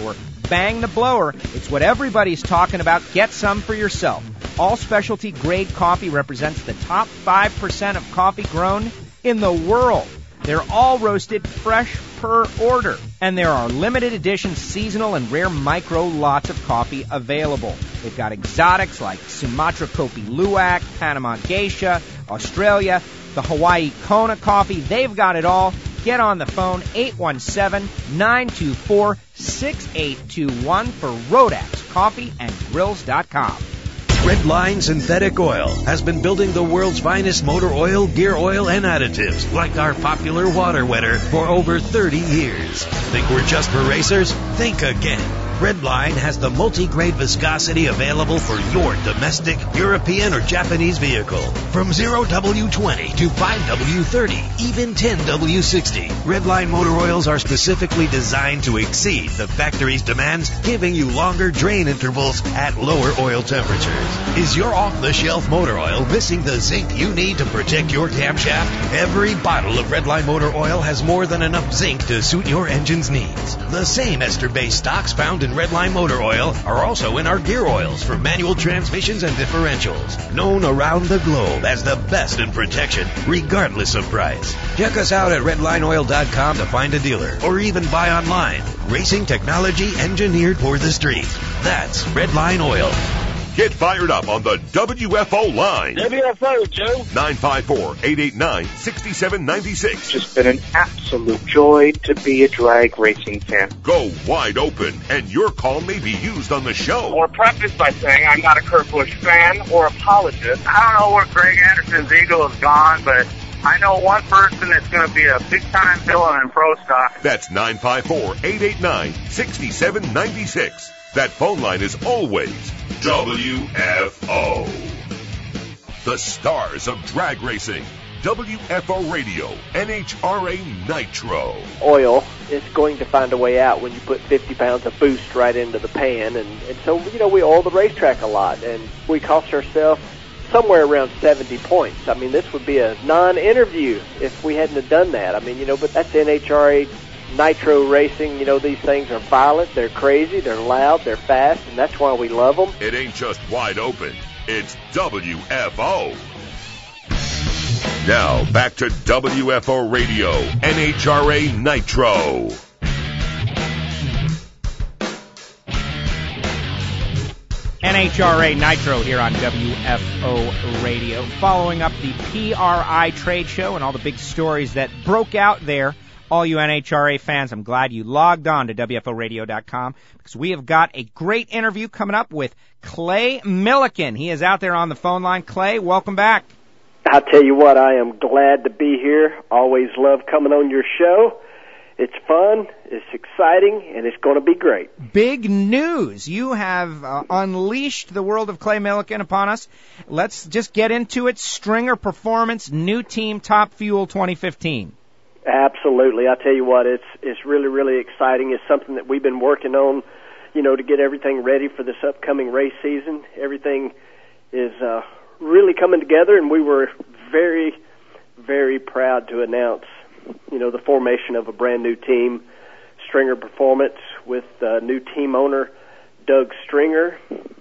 bang the blower. It's what everybody's talking about. Get some for yourself. All specialty grade coffee represents the top five percent of coffee grown in the world. They're all roasted fresh per order. And there are limited edition seasonal and rare micro lots of coffee available. They've got exotics like Sumatra Kopi Luwak, Panama Geisha, Australia, the Hawaii Kona coffee. They've got it all. Get on the phone, eight one seven, nine two four, six eight two one for Rodax Coffee and Grills dot com. Redline Synthetic Oil has been building the world's finest motor oil, gear oil, and additives, like our popular water wetter, for over thirty years. Think we're just for racers? Think again. Redline has the multi-grade viscosity available for your domestic, European, or Japanese vehicle. From zero W twenty to five W thirty, even ten W sixty. Redline motor oils are specifically designed to exceed the factory's demands, giving you longer drain intervals at lower oil temperatures. Is your off-the-shelf motor oil missing the zinc you need to protect your camshaft? Every bottle of Redline motor oil has more than enough zinc to suit your engine's needs. The same ester-based stocks found in Redline motor oil are also in our gear oils for manual transmissions and differentials, known around the globe as the best in protection, regardless of price. Check us out at redline oil dot com to find a dealer, or even buy online. Racing technology engineered for the street. That's Redline Oil. Get fired up on the W F O line. W F O, Joe. nine five four, eight eight nine, six seven nine six. It's just been an absolute joy to be a drag racing fan. Go wide open, and your call may be used on the show. Or preface by saying I'm not a Kurt Busch fan or apologist. I don't know where Greg Anderson's ego has gone, but I know one person that's going to be a big-time villain in pro stock. That's nine five four, eight eight nine, six seven nine six. That phone line is always W F O. The stars of drag racing. W F O Radio, N H R A Nitro. Oil is going to find a way out when you put fifty pounds of boost right into the pan. And, and so, you know, we oil the racetrack a lot. And we cost ourselves somewhere around seventy points. I mean, this would be a non-interview if we hadn't have done that. I mean, you know, but that's N H R A Nitro racing. You know, these things are violent, they're crazy, they're loud, they're fast, and that's why we love them. It ain't just wide open, it's W F O. Now, back to W F O Radio, N H R A Nitro. N H R A Nitro here on W F O Radio. Following up the P R I trade show and all the big stories that broke out there. All you N H R A fans, I'm glad you logged on to W F O radio dot com because we have got a great interview coming up with Clay Millican. He is out there on the phone line. Clay, welcome back. I'll tell you what, I am glad to be here. Always love coming on your show. It's fun, it's exciting, and it's going to be great. Big news. You have uh, unleashed the world of Clay Millican upon us. Let's just get into it. Stringer Performance, new team, Top Fuel twenty fifteen. Absolutely. I tell you what, it's it's really, really exciting. It's something that we've been working on, you know, to get everything ready for this upcoming race season. Everything is uh, really coming together, and we were very, very proud to announce, you know, the formation of a brand new team, Stringer Performance, with uh, new team owner Doug Stringer,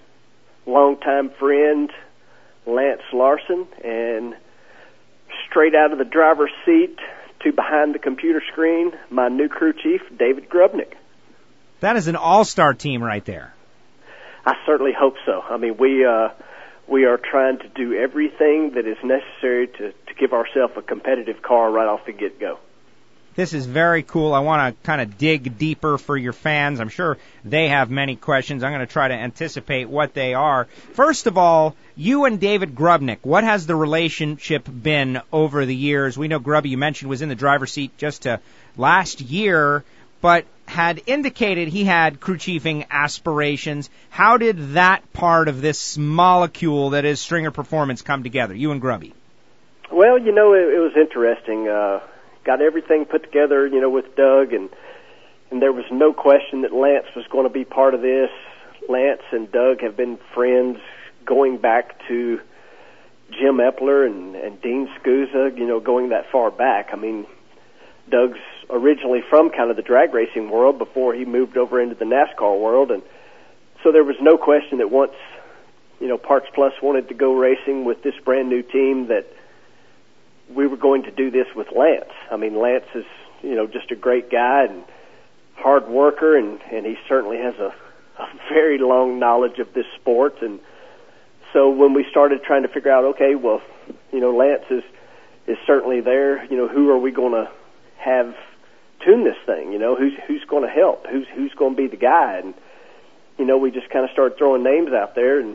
longtime friend Lance Larson, and straight out of the driver's seat to behind the computer screen, my new crew chief, David Grubnick. That is an all-star team right there. I certainly hope so. I mean, we uh, we are trying to do everything that is necessary to, to give ourselves a competitive car right off the get-go. This is very cool. I want to kind of dig deeper for your fans. I'm sure they have many questions. I'm going to try to anticipate what they are. First of all, you and David Grubnick, what has the relationship been over the years? We know Grubby, you mentioned, was in the driver's seat just to last year, but had indicated he had crew chiefing aspirations. How did that part of this molecule that is Stringer Performance come together, you and Grubby? Well, you know, it, it was interesting. Uh, got everything put together, you know, with Doug, and and there was no question that Lance was going to be part of this. Lance and Doug have been friends going back to Jim Epler and, and Dean Scusa, you know, going that far back. I mean, Doug's originally from kind of the drag racing world before he moved over into the NASCAR world. And so there was no question that once, you know, Parts Plus wanted to go racing with this brand new team, that we were going to do this with Lance. I mean, Lance is, you know, just a great guy and hard worker, and, and he certainly has a, a very long knowledge of this sport. And so when we started trying to figure out, okay, well, you know, Lance is, is certainly there, you know, who are we going to have tune this thing? You know, who's, who's going to help? Who's, who's going to be the guy? And, you know, we just kind of started throwing names out there, and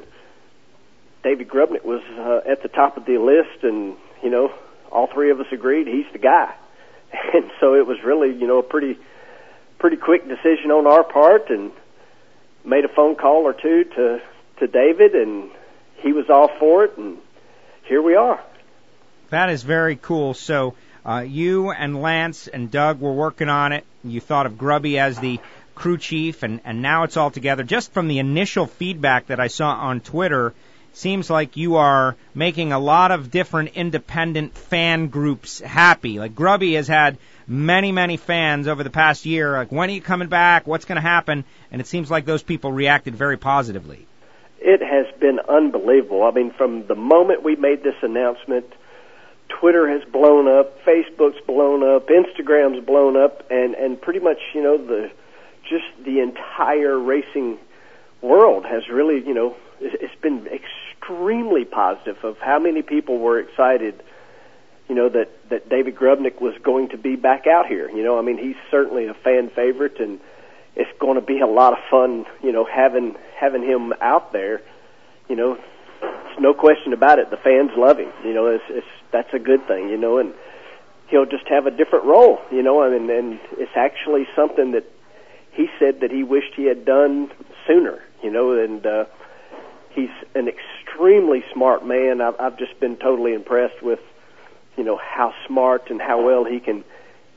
David Grubnick was uh, at the top of the list, and, you know, all three of us agreed he's the guy. And so it was really, you know, a pretty, pretty quick decision on our part, and made a phone call or two to, to David, and he was all for it, and here we are. That is very cool. So uh, you and Lance and Doug were working on it. You thought of Grubby as the crew chief, and, and now it's all together. Just from the initial feedback that I saw on Twitter, seems like you are making a lot of different independent fan groups happy. Like Grubby has had many, many fans over the past year. Like, when are you coming back? What's going to happen? And it seems like those people reacted very positively. It has been unbelievable. I mean, from the moment we made this announcement, Twitter has blown up, Facebook's blown up, Instagram's blown up, and, and pretty much, you know, the just the entire racing world has really, you know, it's been extremely positive of how many people were excited, you know, that, that David Grubnick was going to be back out here. You know, I mean, he's certainly a fan favorite, and it's going to be a lot of fun, you know, having having him out there. You know, it's no question about it. The fans love him. You know, it's, it's that's a good thing, you know, and he'll just have a different role, you know, I mean, and it's actually something that he said that he wished he had done sooner, you know, and uh, he's an extremely smart man. I've, I've just been totally impressed with, you know, how smart and how well he can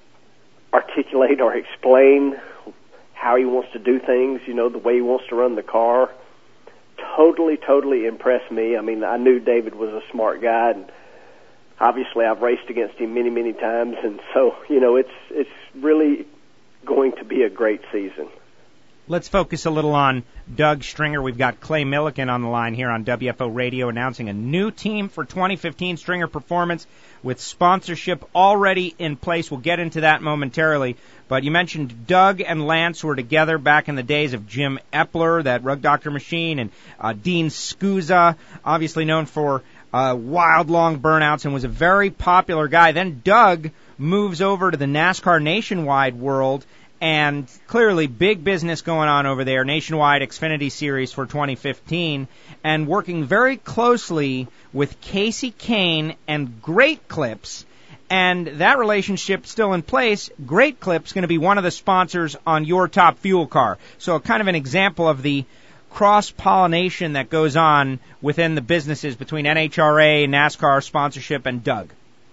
articulate or explain how he wants to do things, you know, the way he wants to run the car. Totally, totally impressed me. I mean, I knew David was a smart guy, and obviously I've raced against him many, many times, and so, you know, it's it's really going to be a great season. Let's focus a little on Doug Stringer. We've got Clay Millican on the line here on W F O Radio announcing a new team for twenty fifteen Stringer Performance with sponsorship already in place. We'll get into that momentarily. But you mentioned Doug and Lance were together back in the days of Jim Epler, that Rug Doctor machine, and uh, Dean Scusa, obviously known for uh, wild long burnouts, and was a very popular guy. Then Doug moves over to the NASCAR Nationwide world, and clearly big business going on over there, Nationwide Xfinity Series for twenty fifteen, and working very closely with Casey Kane and Great Clips, and that relationship still in place. Great Clips going to be one of the sponsors on your Top Fuel car. So kind of an example of the cross-pollination that goes on within the businesses between N H R A, NASCAR sponsorship, and Doug.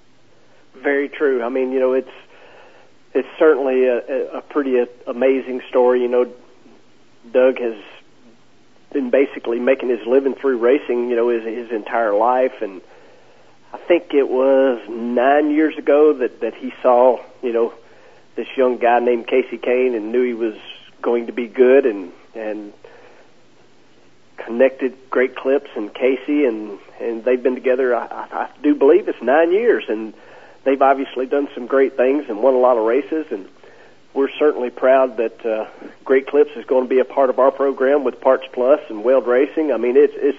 Very true. I mean, you know, it's It's certainly a, a pretty amazing story. You know, Doug has been basically making his living through racing, you know, his, his entire life. And I think it was nine years ago that, that he saw, you know, this young guy named Casey Kane and knew he was going to be good, and, and connected Great Clips and Casey, and, and they've been together, I, I do believe it's nine years. And they've obviously done some great things and won a lot of races, and we're certainly proud that uh, Great Clips is going to be a part of our program with Parts Plus and Weld Racing. I mean, it's it's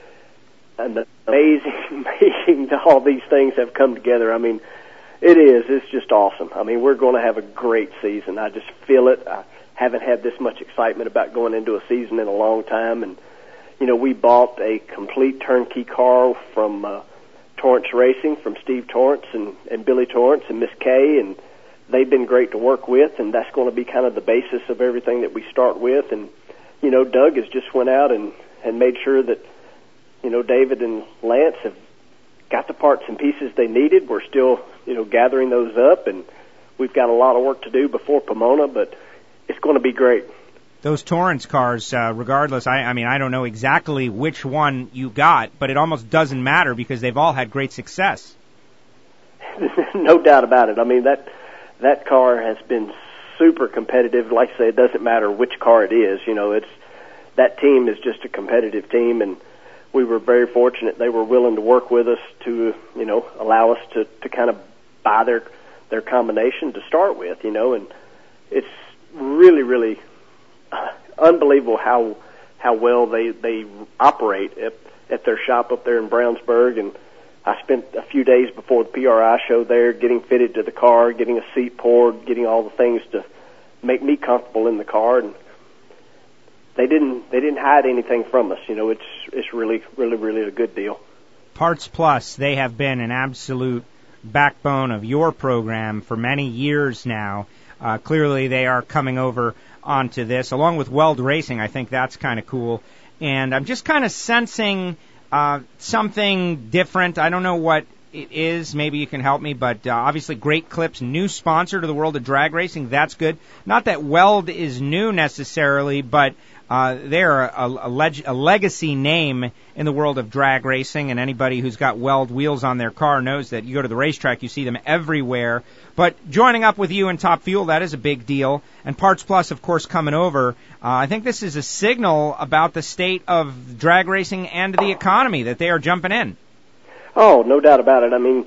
an amazing, amazing that all these things have come together. I mean, it is. It's just awesome. I mean, we're going to have a great season. I just feel it. I haven't had this much excitement about going into a season in a long time. And, you know, we bought a complete turnkey car from uh, Torrance Racing, from Steve Torrance and, and Billy Torrance and Miss Kay, and they've been great to work with, and that's going to be kind of the basis of everything that we start with. And, you know, Doug has just went out and, and made sure that, you know, David and Lance have got the parts and pieces they needed. We're still, you know, gathering those up, and we've got a lot of work to do before Pomona, but it's going to be great. Those Torrance cars, uh, regardless, I, I mean, I don't know exactly which one you got, but it almost doesn't matter because they've all had great success. No doubt about it. I mean, that that car has been super competitive. Like I say, it doesn't matter which car it is. You know, it's that team is just a competitive team, and we were very fortunate they were willing to work with us to, you know, allow us to, to kind of buy their their combination to start with, you know, and it's really, really unbelievable how how well they they operate at, at their shop up there in Brownsburg. And I spent a few days before the P R I show there getting fitted to the car, getting a seat poured, getting all the things to make me comfortable in the car, and they didn't they didn't hide anything from us. You know, it's it's really, really, really a good deal. Parts Plus, they have been an absolute backbone of your program for many years now. Uh, clearly, they are coming over onto this, along with Weld Racing. I think that's kind of cool. And I'm just kind of sensing uh, something different. I don't know what it is. Maybe you can help me. But uh, obviously, Great Clips, new sponsor to the world of drag racing. That's good. Not that Weld is new necessarily, but Uh, they're a, a, leg- a legacy name in the world of drag racing, and anybody who's got Weld wheels on their car knows that you go to the racetrack, you see them everywhere. But joining up with you in Top Fuel, that is a big deal. And Parts Plus, of course, coming over. Uh, I think this is a signal about the state of drag racing and the economy, that they are jumping in. Oh, no doubt about it. I mean,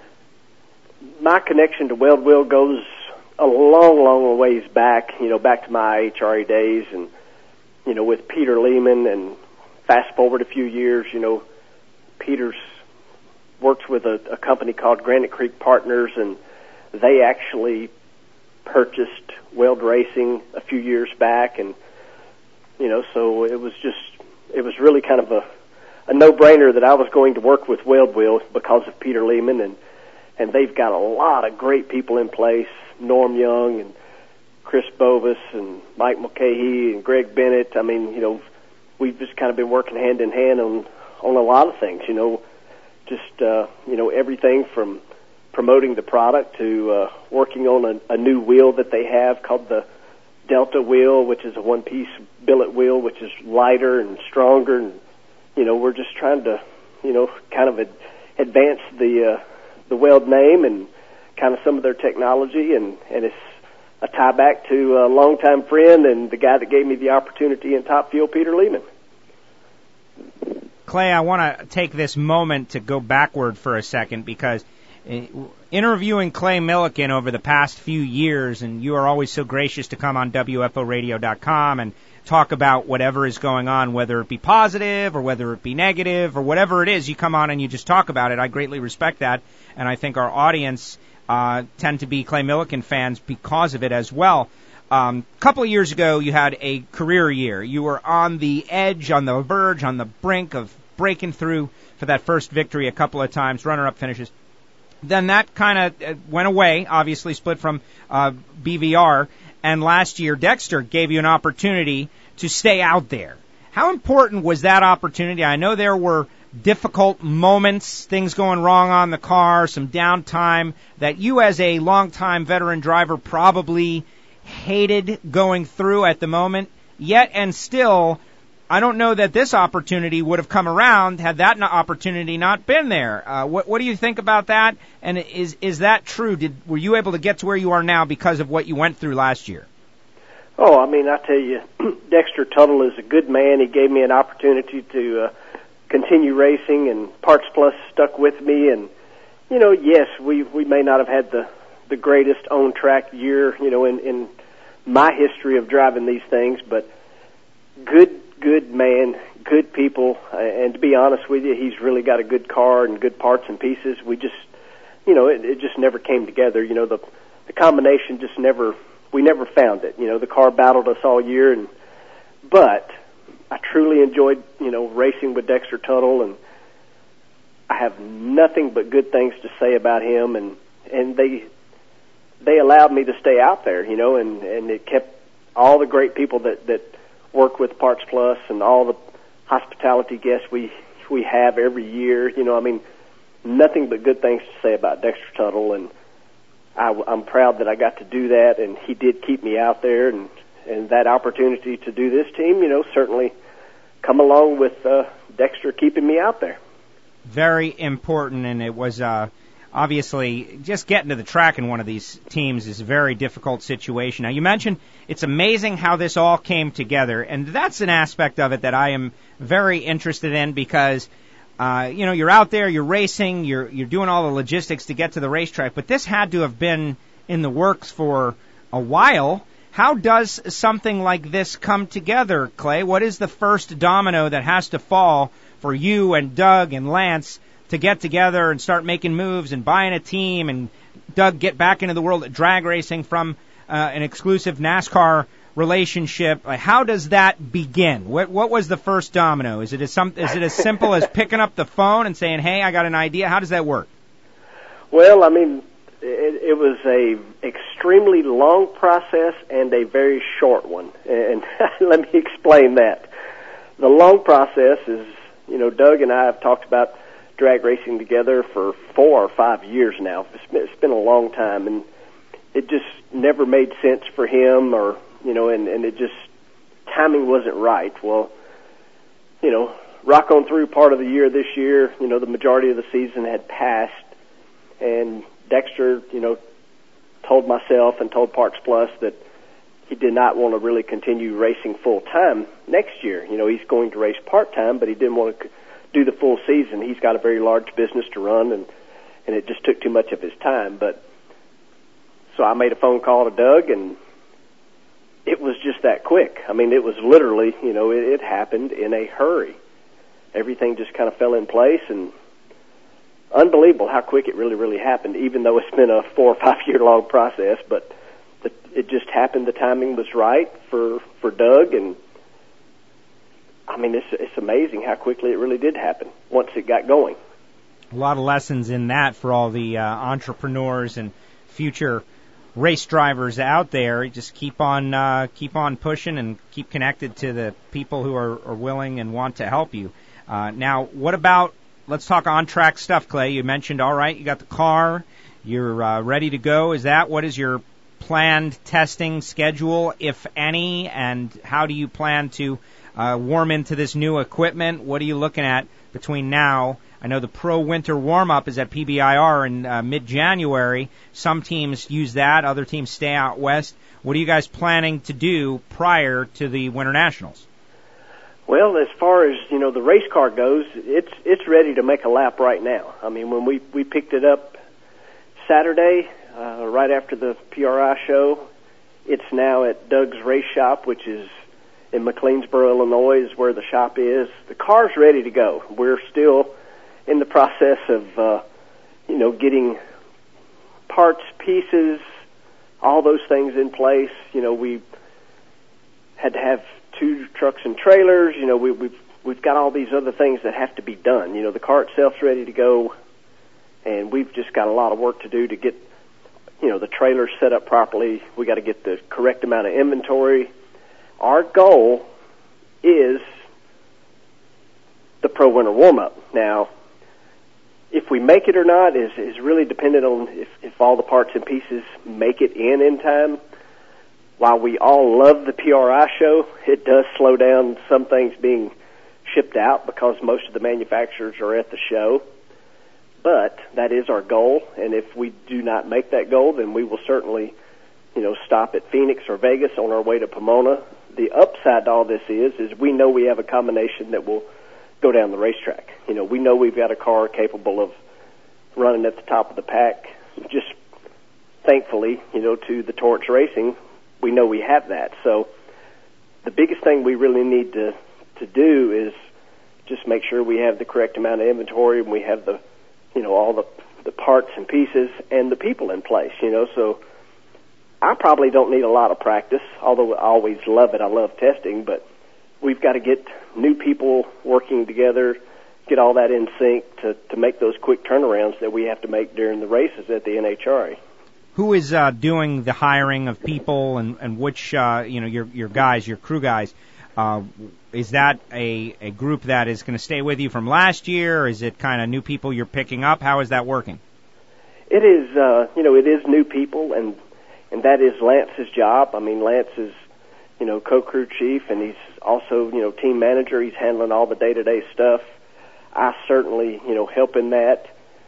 my connection to Weld Wheel goes a long, long ways back, you know, back to my H R A days, and you know, with Peter Lehman, and fast forward a few years, you know, Peter's works with a, a company called Granite Creek Partners, and they actually purchased Weld Racing a few years back, and, you know, so it was just, it was really kind of a, a no-brainer that I was going to work with Weld Wheel because of Peter Lehman, and, and they've got a lot of great people in place, Norm Young and Chris Bovis and Mike Mulcahy and Greg Bennett. I mean, you know, we've just kind of been working hand in hand on on a lot of things, you know, just, uh, you know, everything from promoting the product to uh, working on a, a new wheel that they have called the Delta wheel, which is a one-piece billet wheel, which is lighter and stronger. And, you know, we're just trying to, you know, kind of ad- advance the, uh, the Weld name and kind of some of their technology, and, and it's a tie back to a longtime friend and the guy that gave me the opportunity in Top Fuel, Peter Lehman. Clay, I want to take this moment to go backward for a second, because interviewing Clay Millican over the past few years, and you are always so gracious to come on W F O radio dot com and talk about whatever is going on, whether it be positive or whether it be negative or whatever it is, you come on and you just talk about it. I greatly respect that, and I think our audience Uh, tend to be Clay Millican fans because of it as well. A um, couple of years ago, you had a career year. You were on the edge, on the verge, on the brink of breaking through for that first victory a couple of times, runner-up finishes. Then that kind of went away, obviously split from uh, B V R, and last year Dexter gave you an opportunity to stay out there. How important was that opportunity? I know there were difficult moments, things going wrong on the car, some downtime that you as a longtime veteran driver probably hated going through at the moment. Yet and still, I don't know that this opportunity would have come around had that opportunity not been there. Uh, what, what do you think about that? And is is that true? Did were you able to get to where you are now because of what you went through last year? Oh, I mean, I tell you, Dexter Tuttle is a good man. He gave me an opportunity to uh, continue racing, and Parts Plus stuck with me. And, you know, yes, we, we may not have had the, the greatest on-track year, you know, in, in my history of driving these things, but good, good man, good people. And to be honest with you, he's really got a good car and good parts and pieces. We just, you know, it, it just never came together. You know, the, the combination just never, we never found it. You know, the car battled us all year, and, but I truly enjoyed, you know, racing with Dexter Tuttle, and I have nothing but good things to say about him, and, and they, they allowed me to stay out there, you know, and, and it kept all the great people that, that work with Parts Plus and all the hospitality guests we, we have every year, you know, I mean, nothing but good things to say about Dexter Tuttle, and I, I'm proud that I got to do that, and he did keep me out there, and, and that opportunity to do this team, you know, certainly come along with uh, Dexter keeping me out there. Very important, and it was uh, obviously, just getting to the track in one of these teams is a very difficult situation. Now, you mentioned it's amazing how this all came together, and that's an aspect of it that I am very interested in because, uh, you know, you're out there, you're racing, you're you're doing all the logistics to get to the racetrack, but this had to have been in the works for a while. How does something like this come together, Clay? What is the first domino that has to fall for you and Doug and Lance to get together and start making moves and buying a team and Doug get back into the world of drag racing from uh, an exclusive NASCAR relationship? How does that begin? What what was the first domino? Is it as some is it as simple as picking up the phone and saying, "Hey, I got an idea"? How does that work? Well, I mean, it, it was a extremely long process and a very short one, and let me explain that. The long process is, you know, Doug and I have talked about drag racing together for four or five years now. It's been, it's been a long time, and it just never made sense for him, or, you know, and, and it just, timing wasn't right. Well, you know, rock on through part of the year this year, you know, the majority of the season had passed, and Dexter, you know, told myself and told Parks Plus that he did not want to really continue racing full-time next year. You know, he's going to race part-time, but he didn't want to do the full season. He's got a very large business to run, and, and it just took too much of his time. But so I made a phone call to Doug, and it was just that quick. I mean, it was literally, you know, it, it happened in a hurry. Everything just kind of fell in place, and unbelievable how quick it really, really happened, even though it's been a four or five-year-long process. But the, it just happened. The timing was right for, for Doug, and I mean, it's, it's amazing how quickly it really did happen once it got going. A lot of lessons in that for all the uh, entrepreneurs and future race drivers out there. Just keep on uh, keep on pushing and keep connected to the people who are, are willing and want to help you. Uh, now, what about, let's talk on-track stuff, Clay. You mentioned, all right, you got the car, you're uh, ready to go. Is that, what is your planned testing schedule, if any, and how do you plan to Uh, warm into this new equipment? What are you looking at between now? I know the Pro Winter Warm-Up is at P B I R in uh, mid-January. Some teams use that. Other teams stay out west. What are you guys planning to do prior to the Winter Nationals? Well, as far as, you know, the race car goes, it's it's ready to make a lap right now. I mean, when we, we picked it up Saturday, uh, right after the P R I show, it's now at Doug's Race Shop, which is in McLeansboro, Illinois, is where the shop is. The car's ready to go. We're still in the process of, uh, you know, getting parts, pieces, all those things in place. You know, we had to have two trucks and trailers. You know, we, we've we've got all these other things that have to be done. You know, the car itself's ready to go, and we've just got a lot of work to do to get, you know, the trailer set up properly. We got to get the correct amount of inventory. Our goal is the Pro Winter Warm-Up. Now, if we make it or not is, is really dependent on if, if all the parts and pieces make it in in time. While we all love the P R I show, it does slow down some things being shipped out because most of the manufacturers are at the show. But that is our goal, and if we do not make that goal, then we will certainly, you know, stop at Phoenix or Vegas on our way to Pomona. The upside to all this is, is we know we have a combination that will go down the racetrack. You know, we know we've got a car capable of running at the top of the pack. Just thankfully, you know, to the Torrance Racing, we know we have that. So the biggest thing we really need to, to do is just make sure we have the correct amount of inventory and we have the, you know, all the, the parts and pieces and the people in place, you know, so I probably don't need a lot of practice, although I always love it. I love testing, but we've got to get new people working together, get all that in sync to, to make those quick turnarounds that we have to make during the races at the N H R A. Who is uh, doing the hiring of people and, and which, uh, you know, your your guys, your crew guys? Uh, is that a, a group that is going to stay with you from last year, or is it kind of new people you're picking up? How is that working? It is, uh, you know, it is new people, and and that is Lance's job. I mean, Lance is, you know, co-crew chief, and he's also, you know, team manager. He's handling all the day-to-day stuff. I certainly, you know, help in that.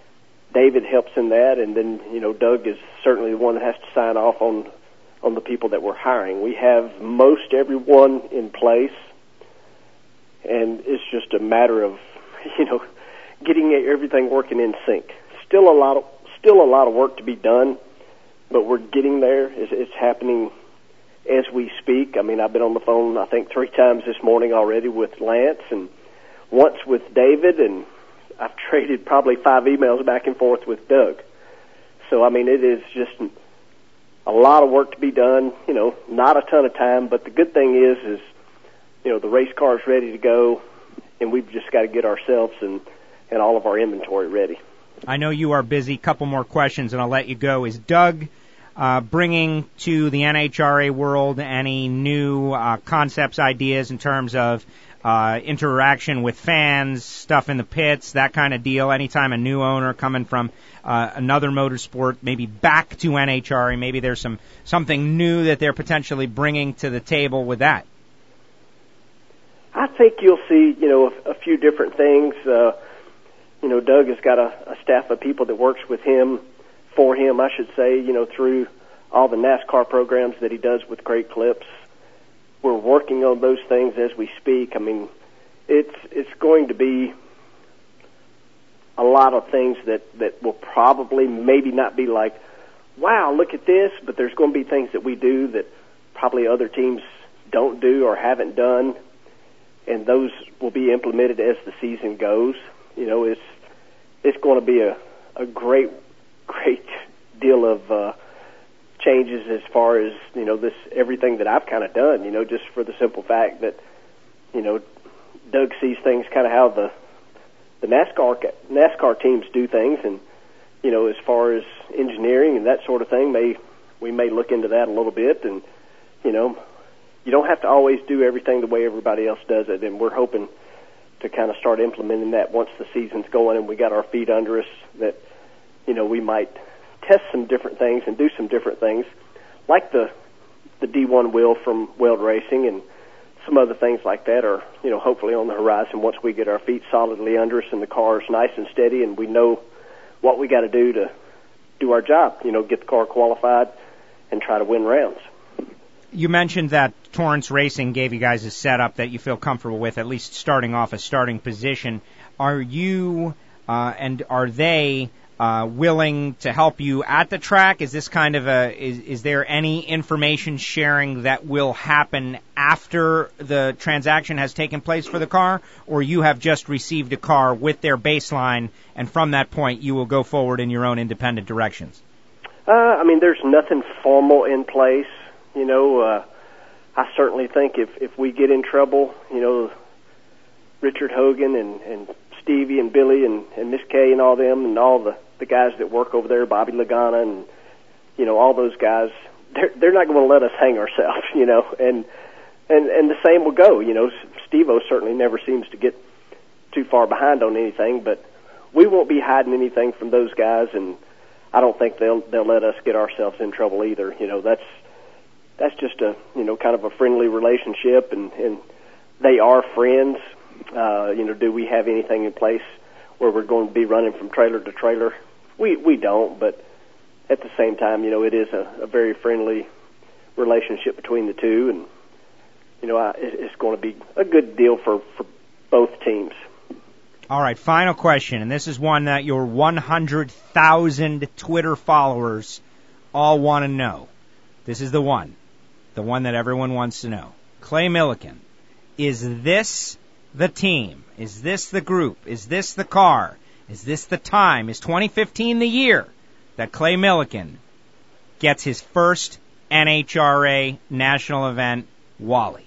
David helps in that, and then, you know, Doug is certainly the one that has to sign off on on the people that we're hiring. We have most everyone in place, and it's just a matter of, you know, getting everything working in sync. Still a lot of still a lot of work to be done, but we're getting there. It's, it's happening as we speak. I mean, I've been on the phone, I think, three times this morning already with Lance, and once with David, and I've traded probably five emails back and forth with Doug. So, I mean, it is just a lot of work to be done, you know, not a ton of time, but the good thing is, is, you know, the race car is ready to go, and we've just got to get ourselves and, and all of our inventory ready. I know you are busy. Couple more questions, and I'll let you go. Is Doug uh, bringing to the N H R A world any new uh, concepts, ideas in terms of uh, interaction with fans, stuff in the pits, that kind of deal? Anytime a new owner coming from uh, another motorsport, maybe back to N H R A, maybe there's some something new that they're potentially bringing to the table with that. I think you'll see, you know, a, a few different things. Uh, you know, Doug has got a, a staff of people that works with him, for him, I should say, you know, through all the NASCAR programs that he does with Great Clips. We're working on those things as we speak. I mean, it's it's going to be a lot of things that, that will probably maybe not be like, wow, look at this, but there's going to be things that we do that probably other teams don't do or haven't done, and those will be implemented as the season goes. You know, it's it's going to be a, a great, great deal of uh, changes as far as, you know, this everything that I've kind of done, you know, just for the simple fact that, you know, Doug sees things kind of how the the NASCAR NASCAR teams do things, and, you know, as far as engineering and that sort of thing, may we may look into that a little bit, and, you know, you don't have to always do everything the way everybody else does it, and we're hoping to kind of start implementing that once the season's going and we got our feet under us, that, you know, we might test some different things and do some different things, like the the D one wheel from Weld Racing, and some other things like that are, you know, hopefully on the horizon once we get our feet solidly under us and the car's nice and steady and we know what we got to do to do our job, you know, get the car qualified and try to win rounds. You mentioned that Torrance Racing gave you guys a setup that you feel comfortable with, at least starting off a starting position. Are you uh, and are they uh, willing to help you at the track? Is this kind of a is, is there any information sharing that will happen after the transaction has taken place for the car, or you have just received a car with their baseline, and from that point you will go forward in your own independent directions? Uh, I mean, there's nothing formal in place. You know, uh, I certainly think if, if we get in trouble, you know, Richard Hogan and, and Stevie and Billy and, and Miss Kay and all them and all the, the guys that work over there, Bobby Lagana and, you know, all those guys, they're, they're not going to let us hang ourselves, you know, and, and, and the same will go. You know, Steve-O certainly never seems to get too far behind on anything, but we won't be hiding anything from those guys, and I don't think they'll, they'll let us get ourselves in trouble either. You know, that's, That's just a, you know, kind of a friendly relationship, and, and they are friends. Uh, you know, do we have anything in place where we're going to be running from trailer to trailer? We we don't, but at the same time, you know, it is a, a very friendly relationship between the two, and, you know, I, it's going to be a good deal for, for both teams. All right, final question, and this is one that your one hundred thousand Twitter followers all want to know. This is the one. The one that everyone wants to know. Clay Millican, is this the team? Is this the group? Is this the car? Is this the time? Is twenty fifteen the year that Clay Millican gets his first N H R A national event, Wally?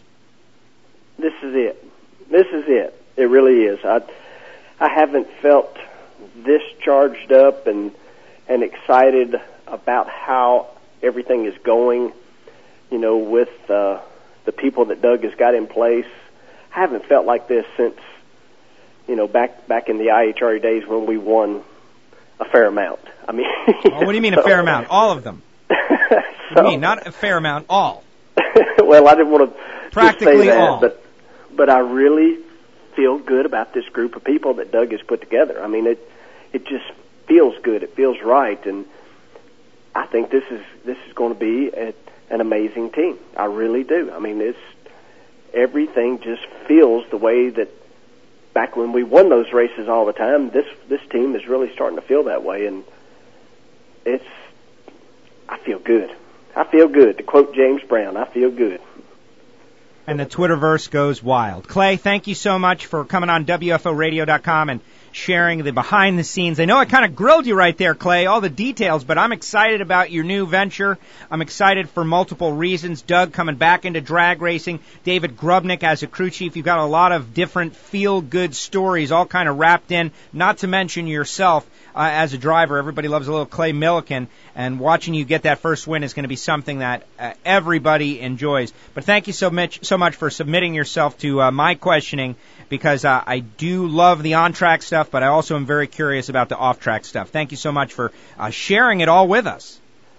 This is it. This is it. It really is. I I haven't felt this charged up and and excited about how everything is going, you know, with uh, the people that Doug has got in place. I haven't felt like this since, you know, back back in the I H R A days when we won a fair amount. I mean, oh, what do you mean so, a fair amount? All of them. so, what do you mean, not a fair amount, all? Well, I didn't want to practically just say that, all. but but I really feel good about this group of people that Doug has put together. I mean, it it just feels good. It feels right, and I think this is this is going to be a, an amazing team. I really do. I mean, it's everything just feels the way that back when we won those races all the time. This this team is really starting to feel that way, and it's I feel good. I feel good. To quote James Brown, I feel good. And the Twitterverse goes wild. Clay, thank you so much for coming on W F O radio dot com and sharing the behind the scenes. I know I kind of grilled you right there, Clay, all the details, but I'm excited about your new venture. I'm excited for multiple reasons. Doug coming back into drag racing, David Grubnick as a crew chief. You've got a lot of different feel-good stories all kind of wrapped in, not to mention yourself uh, as a driver. Everybody loves a little Clay Millican, and watching you get that first win is going to be something that uh, everybody enjoys. But thank you so much, so much for submitting yourself to uh, my questioning, because uh, I do love the on-track stuff, but I also am very curious about the off-track stuff. Thank you so much for uh, sharing it all with us.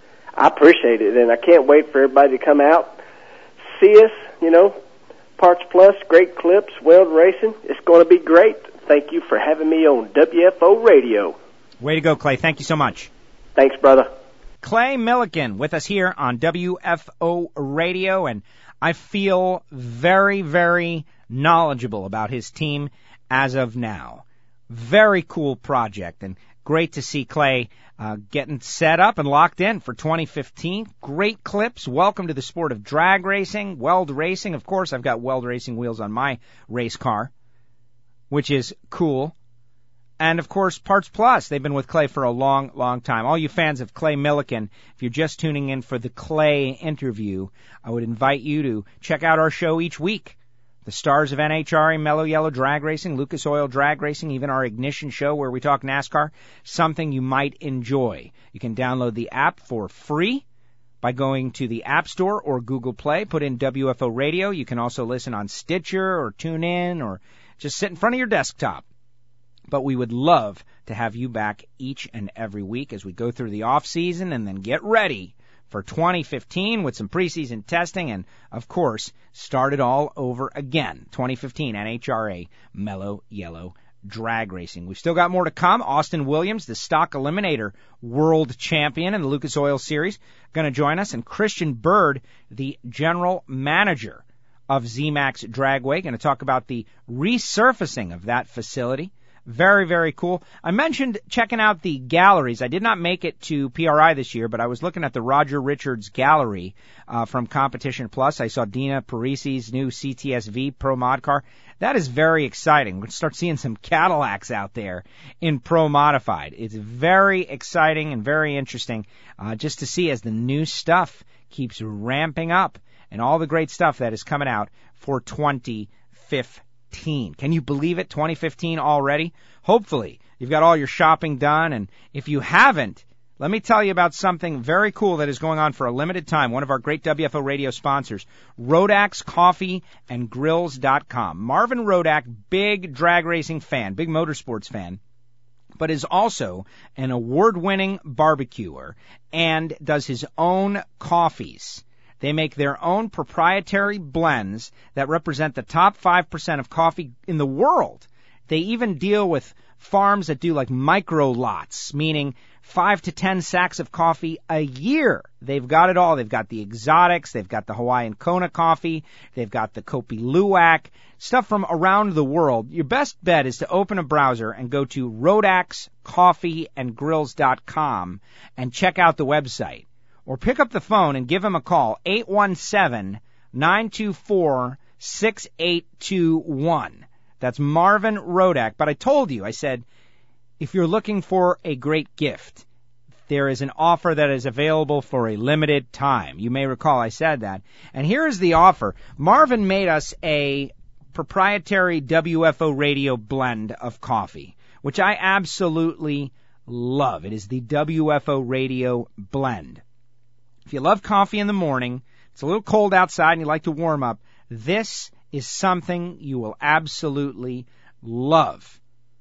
I appreciate it, and I can't wait for everybody to come out, see us, you know, Parts Plus, great clips, Weld Racing. It's going to be great. Thank you for having me on W F O Radio. Way to go, Clay. Thank you so much. Thanks, brother. Clay Millican with us here on W F O Radio, and I feel very, very knowledgeable about his team as of now. Very cool project, and great to see Clay uh, getting set up and locked in for twenty fifteen. Great clips. Welcome to the sport of drag racing, Weld Racing. Of course, I've got Weld Racing wheels on my race car, which is cool. And, of course, Parts Plus. They've been with Clay for a long, long time. All you fans of Clay Millican, if you're just tuning in for the Clay interview, I would invite you to check out our show each week. The stars of N H R A, Mellow Yellow Drag Racing, Lucas Oil Drag Racing, even our Ignition show where we talk NASCAR, something you might enjoy. You can download the app for free by going to the App Store or Google Play. Put in W F O Radio. You can also listen on Stitcher or TuneIn or just sit in front of your desktop. But we would love to have you back each and every week as we go through the off season and then get ready for twenty fifteen with some preseason testing and, of course, start it all over again. twenty fifteen N H R A Mellow Yellow Drag Racing. We've still got more to come. Austin Williams, the Stock Eliminator World Champion in the Lucas Oil Series, going to join us, and Christian Bird, the General Manager of Z MAX Dragway, going to talk about the resurfacing of that facility. Very, very cool. I mentioned checking out the galleries. I did not make it to P R I this year, but I was looking at the Roger Richards Gallery uh, from Competition Plus. I saw Dina Parisi's new C T S V Pro Mod car. That is very exciting. We're going to start seeing some Cadillacs out there in Pro Modified. It's very exciting and very interesting uh, just to see as the new stuff keeps ramping up and all the great stuff that is coming out for twenty fifteen. Can you believe it? twenty fifteen already? Hopefully, you've got all your shopping done, and if you haven't, let me tell you about something very cool that is going on for a limited time. One of our great W F O radio sponsors, Rodax Coffee and Grills dot com. Marvin Rodak, big drag racing fan, big motorsports fan, but is also an award-winning barbecuer and does his own coffees. They make their own proprietary blends that represent the top five percent of coffee in the world. They even deal with farms that do like micro lots, meaning five to ten sacks of coffee a year. They've got it all. They've got the exotics. They've got the Hawaiian Kona coffee. They've got the Kopi Luwak, stuff from around the world. Your best bet is to open a browser and go to Rodax Coffee and Grills dot com and check out the website. Or pick up the phone and give him a call, eight one seven, nine two four, six eight two one. That's Marvin Rodak. But I told you, I said, if you're looking for a great gift, there is an offer that is available for a limited time. You may recall I said that. And here is the offer. Marvin made us a proprietary W F O radio blend of coffee, which I absolutely love. It is the W F O radio blend. If you love coffee in the morning, it's a little cold outside and you like to warm up, this is something you will absolutely love.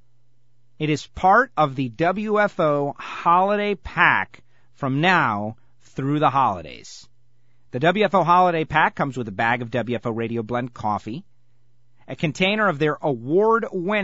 It is part of the W F O Holiday Pack from now through the holidays. The W F O Holiday Pack comes with a bag of W F O Radio Blend coffee, a container of their award-winning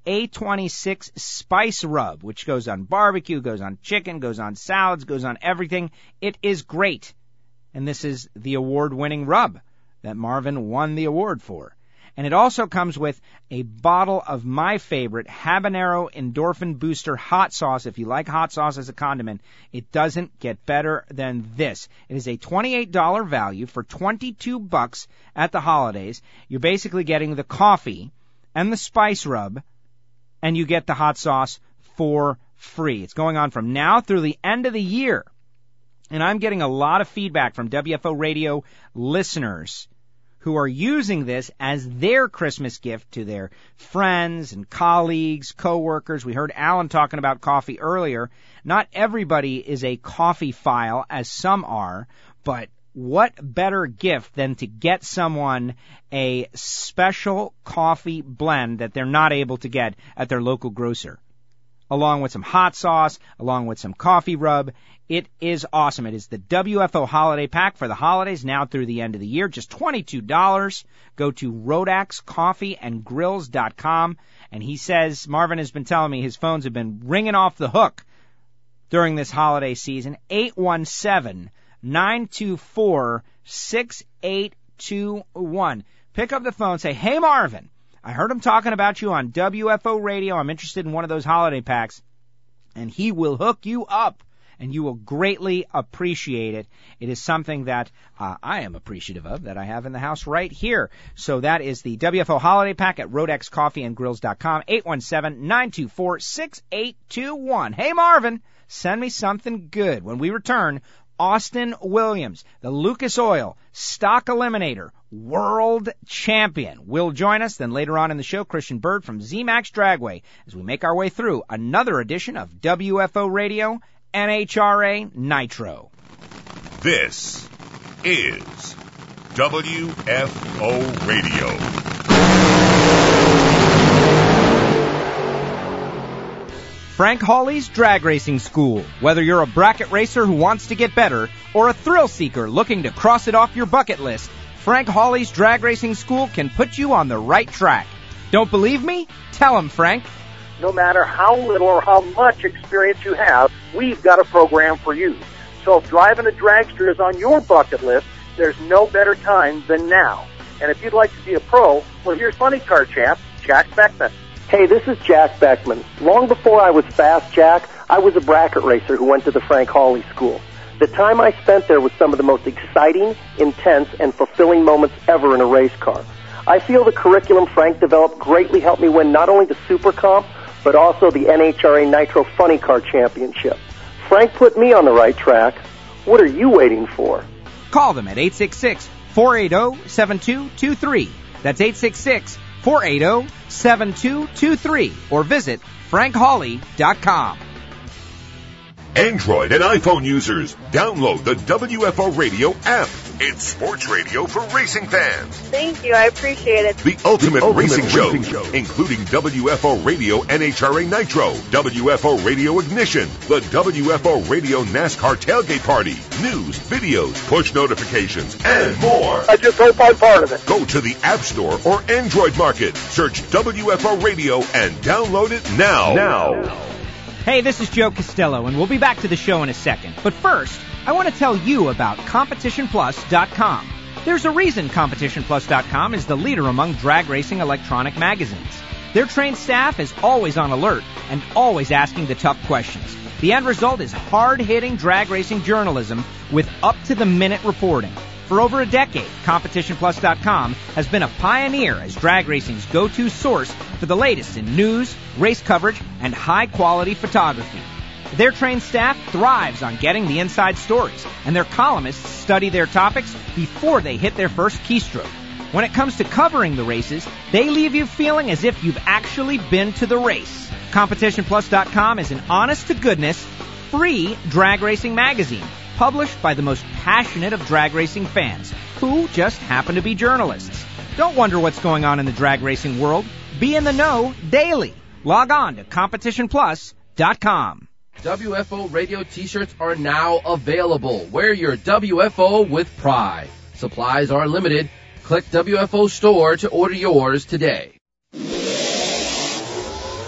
A twenty-six Spice Rub, which goes on barbecue, goes on chicken, goes on salads, goes on everything. It is great. And this is the award-winning rub that Marvin won the award for. And it also comes with a bottle of my favorite Habanero Endorphin Booster hot sauce. If you like hot sauce as a condiment, it doesn't get better than this. It is a twenty-eight dollars value for twenty-two bucks at the holidays. You're basically getting the coffee and the spice rub, and you get the hot sauce for free. It's going on from now through the end of the year. And I'm getting a lot of feedback from W F O Radio listeners who are using this as their Christmas gift to their friends and colleagues, coworkers. We heard Alan talking about coffee earlier. Not everybody is a coffee file, as some are, but what better gift than to get someone a special coffee blend that they're not able to get at their local grocer, along with some hot sauce, along with some coffee rub. It is awesome. It is the W F O Holiday Pack for the holidays now through the end of the year. Just twenty-two dollars. Go to Rodax Coffee and Grills dot com. And he says, Marvin has been telling me his phones have been ringing off the hook during this holiday season. eight one seven, nine two four, six eight two one. Pick up the phone and say, hey, Marvin, I heard him talking about you on W F O Radio. I'm interested in one of those holiday packs. And he will hook you up, and you will greatly appreciate it. It is something that uh, I am appreciative of, that I have in the house right here. So that is the W F O Holiday Pack at Rodex Coffee and Grills dot com, eight one seven, nine two four, six eight two one. Hey, Marvin, send me something good. When we return, Austin Williams, the Lucas Oil Stock Eliminator World Champion, will join us. Then later on in the show, Christian Bird from Z-Max Dragway, as we make our way through another edition of W F O Radio N H R A Nitro. This is W F O Radio. Frank Hawley's Drag Racing School. Whether you're a bracket racer who wants to get better or a thrill seeker looking to cross it off your bucket list, Frank Hawley's Drag Racing School can put you on the right track. Don't believe me? Tell him, Frank. No matter how little or how much experience you have, we've got a program for you. So if driving a dragster is on your bucket list, there's no better time than now. And if you'd like to be a pro, well, here's funny car champ, Jack Beckman. Hey, this is Jack Beckman. Long before I was Fast Jack, I was a bracket racer who went to the Frank Hawley School. The time I spent there was some of the most exciting, intense, and fulfilling moments ever in a race car. I feel the curriculum Frank developed greatly helped me win not only the Super Comp, but also the N H R A Nitro Funny Car Championship. Frank put me on the right track. What are you waiting for? Call them at eight six six, four eight zero, seven two two three. That's eight six six, four eight zero, seven two two three. Or visit frank hawley dot com. Android and iPhone users, download the W F O Radio app. It's sports radio for racing fans. Thank you, I appreciate it. The ultimate, The ultimate racing, racing show, including W F O Radio N H R A Nitro, W F O Radio Ignition, the W F O Radio NASCAR Tailgate Party, news, videos, push notifications, and more. I just hope I'm part of it. Go to the App Store or Android Market, search W F O Radio, and download it now. Now. Hey, this is Joe Costello, and we'll be back to the show in a second. But first, I want to tell you about competition plus dot com. There's a reason competition plus dot com is the leader among drag racing electronic magazines. Their trained staff is always on alert and always asking the tough questions. The end result is hard-hitting drag racing journalism with up-to-the-minute reporting. For over a decade, competition plus dot com has been a pioneer as drag racing's go-to source for the latest in news, race coverage, and high-quality photography. Their trained staff thrives on getting the inside stories, and their columnists study their topics before they hit their first keystroke. When it comes to covering the races, they leave you feeling as if you've actually been to the race. competition plus dot com is an honest-to-goodness, free drag racing magazine, published by the most passionate of drag racing fans, who just happen to be journalists. Don't wonder what's going on in the drag racing world. Be in the know daily. Log on to competition plus dot com. W F O Radio t-shirts are now available. Wear your W F O with pride. Supplies are limited. Click W F O Store to order yours today.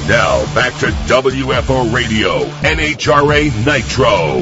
Now back to W F O Radio N H R A Nitro.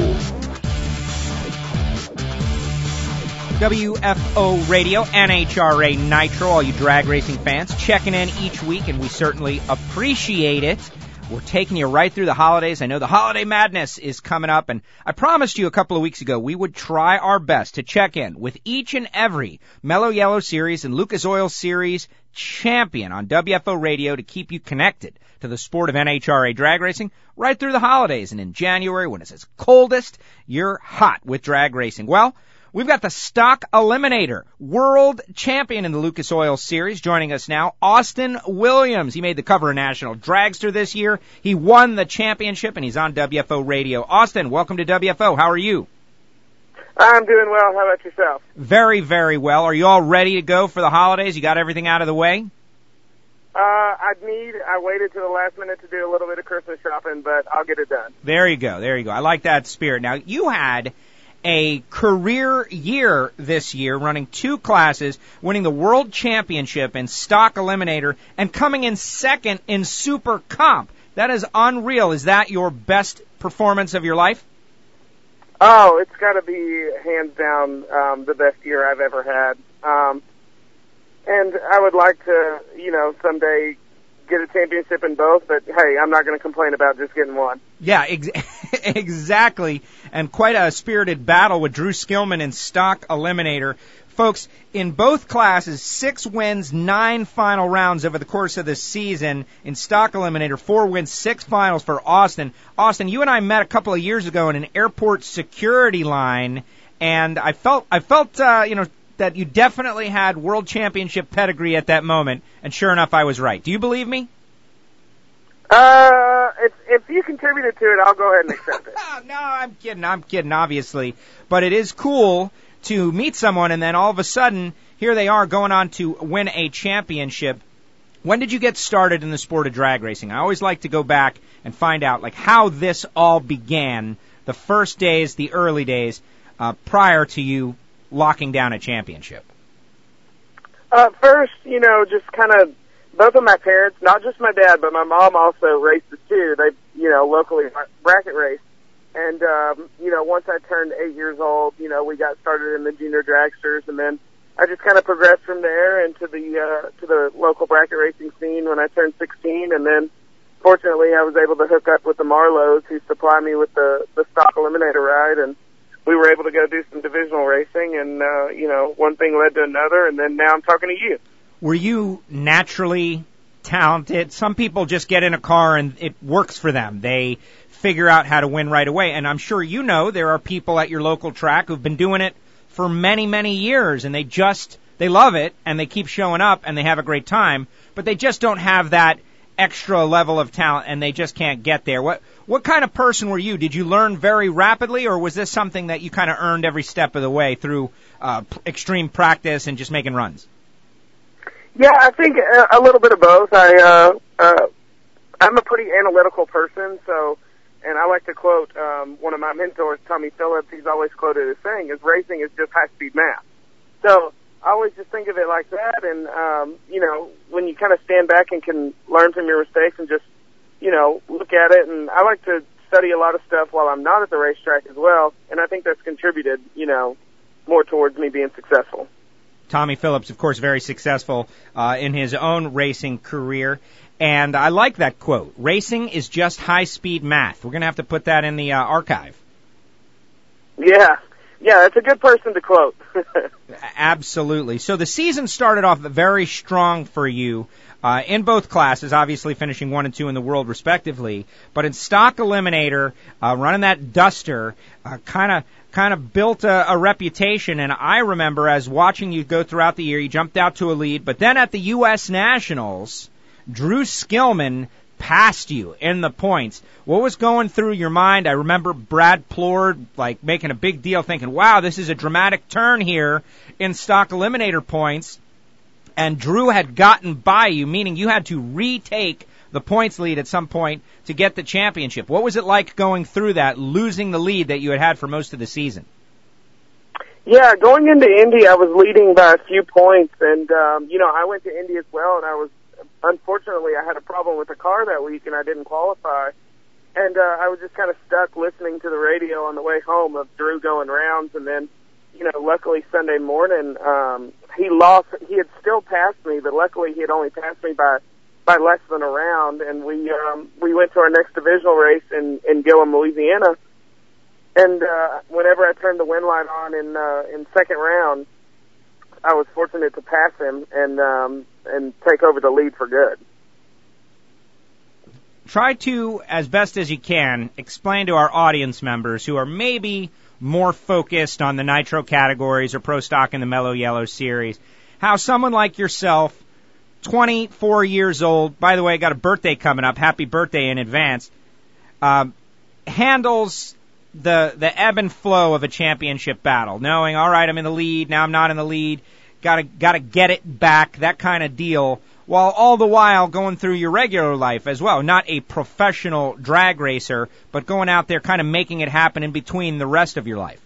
W F O Radio N H R A Nitro, all you drag racing fans checking in each week, and we certainly appreciate it. We're taking you right through the holidays. I know the holiday madness is coming up, and I promised you a couple of weeks ago we would try our best to check in with each and every Mellow Yellow Series and Lucas Oil Series champion on W F O Radio to keep you connected to the sport of N H R A drag racing right through the holidays. And in January, when it's its coldest, you're hot with drag racing. Well, we've got the Stock Eliminator world champion in the Lucas Oil Series joining us now, Austin Williams. He made the cover of National Dragster this year. He won the championship, and he's on W F O Radio. Austin, welcome to W F O. How are you? I'm doing well. How about yourself? Very, very well. Are you all ready to go for the holidays? You got everything out of the way? Uh, I'd need, I waited to the last minute to do a little bit of Christmas shopping, but I'll get it done. There you go. There you go. I like that spirit. Now, you had a career year this year, running two classes, winning the World Championship in Stock Eliminator, and coming in second in Super Comp. That is unreal. Is that your best performance of your life? Oh, it's got to be hands down um, the best year I've ever had. Um, and I would like to, you know, someday get a championship in both, but hey, I'm not going to complain about just getting one. Yeah, ex- exactly. And quite a spirited battle with Drew Skillman in Stock Eliminator. Folks, in both classes, six wins, nine final rounds over the course of the season. In Stock Eliminator, four wins, six finals for Austin. Austin, you and I met a couple of years ago in an airport security line, and I felt, I felt, uh, you know, that you definitely had world championship pedigree at that moment, and sure enough, I was right. Do you believe me? Uh, if, if you contributed to it, I'll go ahead and accept it. No, I'm kidding, I'm kidding, obviously. But it is cool to meet someone, and then all of a sudden, here they are going on to win a championship. When did you get started in the sport of drag racing? I always like to go back and find out, like, how this all began, the first days, the early days, uh, prior to you locking down a championship. Uh, first, you know, just kind of both of my parents, not just my dad, but my mom also races too. They, you know, locally bracket race. And, um, you know, once I turned eight years old, you know, we got started in the junior dragsters, and then I just kind of progressed from there into the, uh, to the local bracket racing scene when I turned sixteen. And then, fortunately, I was able to hook up with the Marlows, who supply me with the, the Stock Eliminator ride, and we were able to go do some divisional racing, and, uh, you know, one thing led to another, and then now I'm talking to you. Were you naturally talented? Some people just get in a car and it works for them. They figure out how to win right away. And I'm sure you know there are people at your local track who've been doing it for many, many years, and they just, they love it, and they keep showing up, and they have a great time, but they just don't have that extra level of talent, and they just can't get there. What what kind of person were you? Did you learn very rapidly, or was this something that you kind of earned every step of the way through uh, p- extreme practice and just making runs? Yeah, I think a, a little bit of both. I uh, uh, I'm a pretty analytical person, so, and I like to quote um, one of my mentors, Tommy Phillips. He's always quoted as saying, "Is racing is just high speed math." So I always just think of it like that, and, um, you know, when you kind of stand back and can learn from your mistakes and just, you know, look at it, and I like to study a lot of stuff while I'm not at the racetrack as well, and I think that's contributed, you know, more towards me being successful. Tommy Phillips, of course, very successful uh, in his own racing career, and I like that quote. Racing is just high-speed math. We're going to have to put that in the uh, archive. Yeah. Yeah, it's a good person to quote. Absolutely. So the season started off very strong for you uh, in both classes, obviously finishing one and two in the world respectively. But in Stock Eliminator, uh, running that Duster, kind of kind of built a, a reputation. And I remember as watching you go throughout the year, you jumped out to a lead. But then at the U S Nationals, Drew Skillman passed you in the points. What was going through your mind? I remember Brad Plord like making a big deal, thinking, wow, this is a dramatic turn here in Stock Eliminator points. And Drew had gotten by you, meaning you had to retake the points lead at some point to get the championship. What was it like going through that, losing the lead that you had had for most of the season? Yeah, going into Indy, I was leading by a few points, and, um, you know, I went to Indy as well, and I was unfortunately, I had a problem with the car that week, and I didn't qualify. And uh, I was just kind of stuck listening to the radio on the way home of Drew going rounds, and then, you know, luckily Sunday morning, um, he lost. He had still passed me, but luckily he had only passed me by by less than a round, and we um, we went to our next divisional race in, in Gillum, Louisiana. And uh, whenever I turned the wind light on in uh, in second round, I was fortunate to pass him and um, and take over the lead for good. Try to, as best as you can, explain to our audience members who are maybe more focused on the Nitro categories or Pro Stock in the Mellow Yellow Series, how someone like yourself, twenty-four years old, by the way, got a birthday coming up, happy birthday in advance, um, handles the the ebb and flow of a championship battle, knowing, all right, I'm in the lead, now I'm not in the lead, gotta gotta get it back, that kind of deal, while all the while going through your regular life as well, not a professional drag racer, but going out there kind of making it happen in between the rest of your life.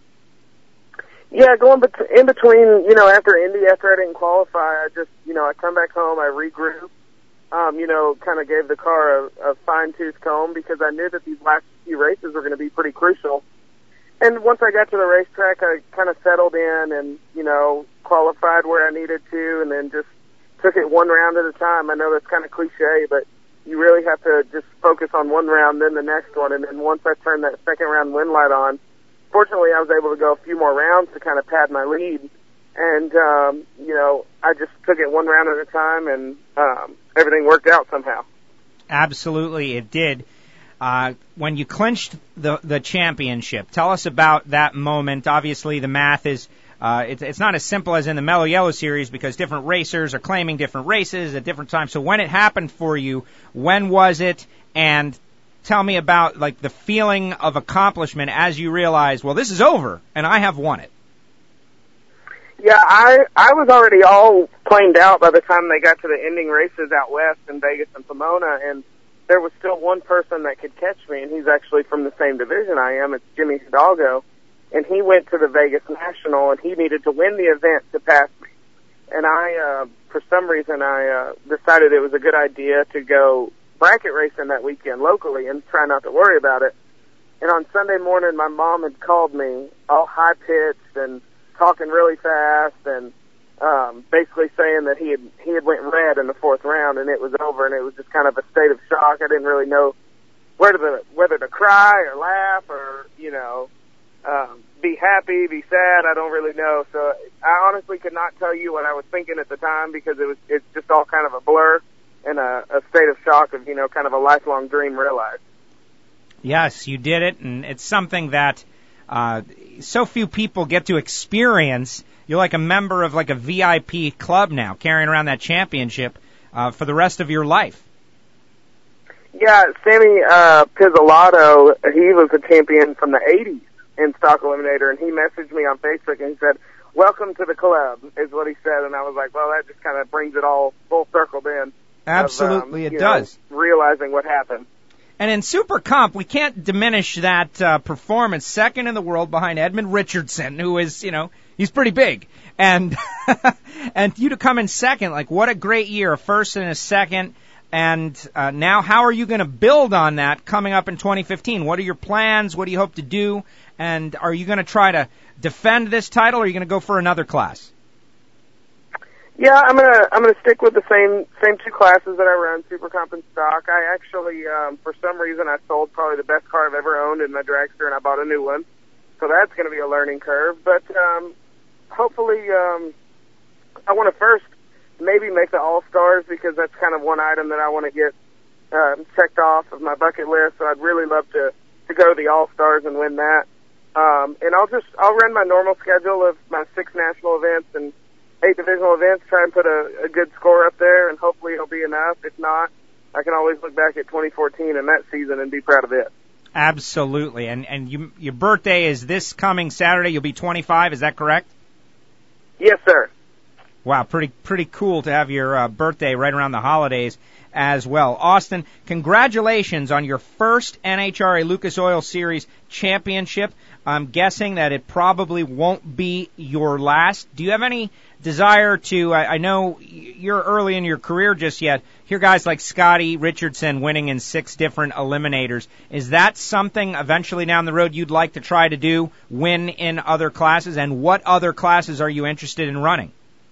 Yeah, going bet- in between, you know, after Indy, after I didn't qualify, I just, you know, I come back home, I regroup, um, you know, kind of gave the car a, a fine-tooth comb because I knew that these last few races were going to be pretty crucial. And once I got to the racetrack, I kind of settled in and, you know, qualified where I needed to and then just took it one round at a time. I know that's kind of cliche, but you really have to just focus on one round, then the next one. And then once I turned that second round wind light on, fortunately, I was able to go a few more rounds to kind of pad my lead. And, um, you know, I just took it one round at a time, and um, everything worked out somehow. Absolutely, it did. Uh, when you clinched the, the championship, tell us about that moment. Obviously, the math is, uh, it's, it's not as simple as in the Mellow Yellow Series because different racers are claiming different races at different times. So when it happened for you, when was it? And tell me about, like, the feeling of accomplishment as you realize, well, this is over, and I have won it. Yeah, I I was already all planed out by the time they got to the ending races out west in Vegas and Pomona, and there was still one person that could catch me, and he's actually from the same division I am. It's Jimmy Hidalgo, and he went to the Vegas National, and he needed to win the event to pass me. And I, uh, for some reason, I uh, decided it was a good idea to go bracket racing that weekend locally and try not to worry about it. And on Sunday morning, my mom had called me all high-pitched and talking really fast and um, basically saying that he had he had went red in the fourth round and it was over, and it was just kind of a state of shock. I didn't really know whether to, whether to cry or laugh or, you know, um, be happy, be sad. I don't really know. So I honestly could not tell you what I was thinking at the time because it was it's just all kind of a blur and a, a state of shock of, you know, kind of a lifelong dream realized. Yes, you did it, and it's something that uh, so few people get to experience. You're like a member of like a V I P club now, carrying around that championship uh, for the rest of your life. Yeah, Sammy uh, Pizzolato, he was a champion from the eighties in Stock Eliminator, and he messaged me on Facebook and he said, "Welcome to the club," is what he said, and I was like, well, that just kind of brings it all full circle then. Absolutely, of, um, it does. Know, realizing what happened. And in Super Comp, we can't diminish that uh, performance. Second in the world behind Edmund Richardson, who is, you know, he's pretty big. And and you to come in second, like, what a great year, a first and a second. And uh, now how are you going to build on that coming up in twenty fifteen? What are your plans? What do you hope to do? And are you going to try to defend this title, or are you going to go for another class? Yeah, I'm gonna I'm gonna stick with the same same two classes that I run, Super Comp and Stock. I actually, um, for some reason, I sold probably the best car I've ever owned in my dragster, and I bought a new one. So that's going to be a learning curve. But um, hopefully, um, I want to first maybe make the All Stars because that's kind of one item that I want to get um, checked off of my bucket list. So I'd really love to to go to the All Stars and win that. Um, and I'll just I'll run my normal schedule of my six national events and eight divisional events, try and put a, a good score up there, and hopefully it'll be enough. If not, I can always look back at twenty fourteen and that season and be proud of it. Absolutely. And and you, your birthday is this coming Saturday. You'll be twenty-five. Is that correct? Yes, sir. Wow, pretty pretty cool to have your uh, birthday right around the holidays as well. Austin, congratulations on your first N H R A Lucas Oil Series championship. I'm guessing that it probably won't be your last. Do you have any desire to, I, I know you're early in your career just yet, hear guys like Scotty Richardson winning in six different eliminators. Is that something eventually down the road you'd like to try to do, win in other classes? And what other classes are you interested in running?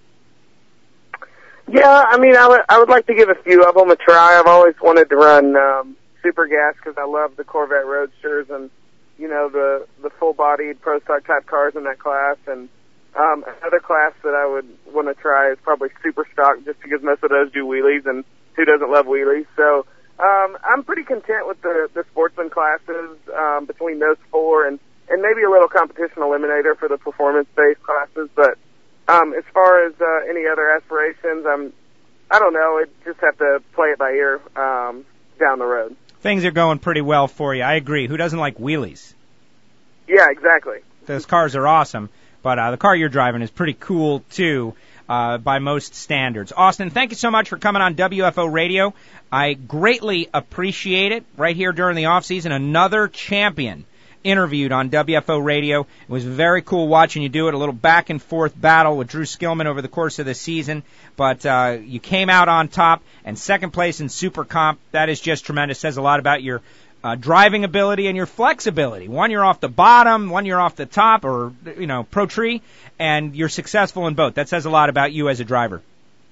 Yeah, I mean, I would, I would like to give a few of them a try. I've always wanted to run um, Super Gas because I love the Corvette Roadsters and, you know, the, the full-bodied Pro Stock type cars in that class. And um, another class that I would want to try is probably Super Stock just because most of those do wheelies, and who doesn't love wheelies? So um, I'm pretty content with the, the sportsman classes um, between those four and, and maybe a little competition eliminator for the performance-based classes, but Um, as far as uh, any other aspirations, I'm, I don't know. I just have to play it by ear um, down the road. Things are going pretty well for you. I agree. Who doesn't like wheelies? Yeah, exactly. Those cars are awesome, but uh, the car you're driving is pretty cool, too, uh, by most standards. Austin, thank you so much for coming on W F O Radio. I greatly appreciate it. Right here during the off-season, another champion interviewed on W F O Radio. It was very cool watching you do it, a little back-and-forth battle with Drew Skillman over the course of the season, but uh, you came out on top, and second place in Super Comp. That is just tremendous. Says a lot about your uh, driving ability and your flexibility. One you're off the bottom, one you're off the top, or, you know, pro tree, and you're successful in both. That says a lot about you as a driver.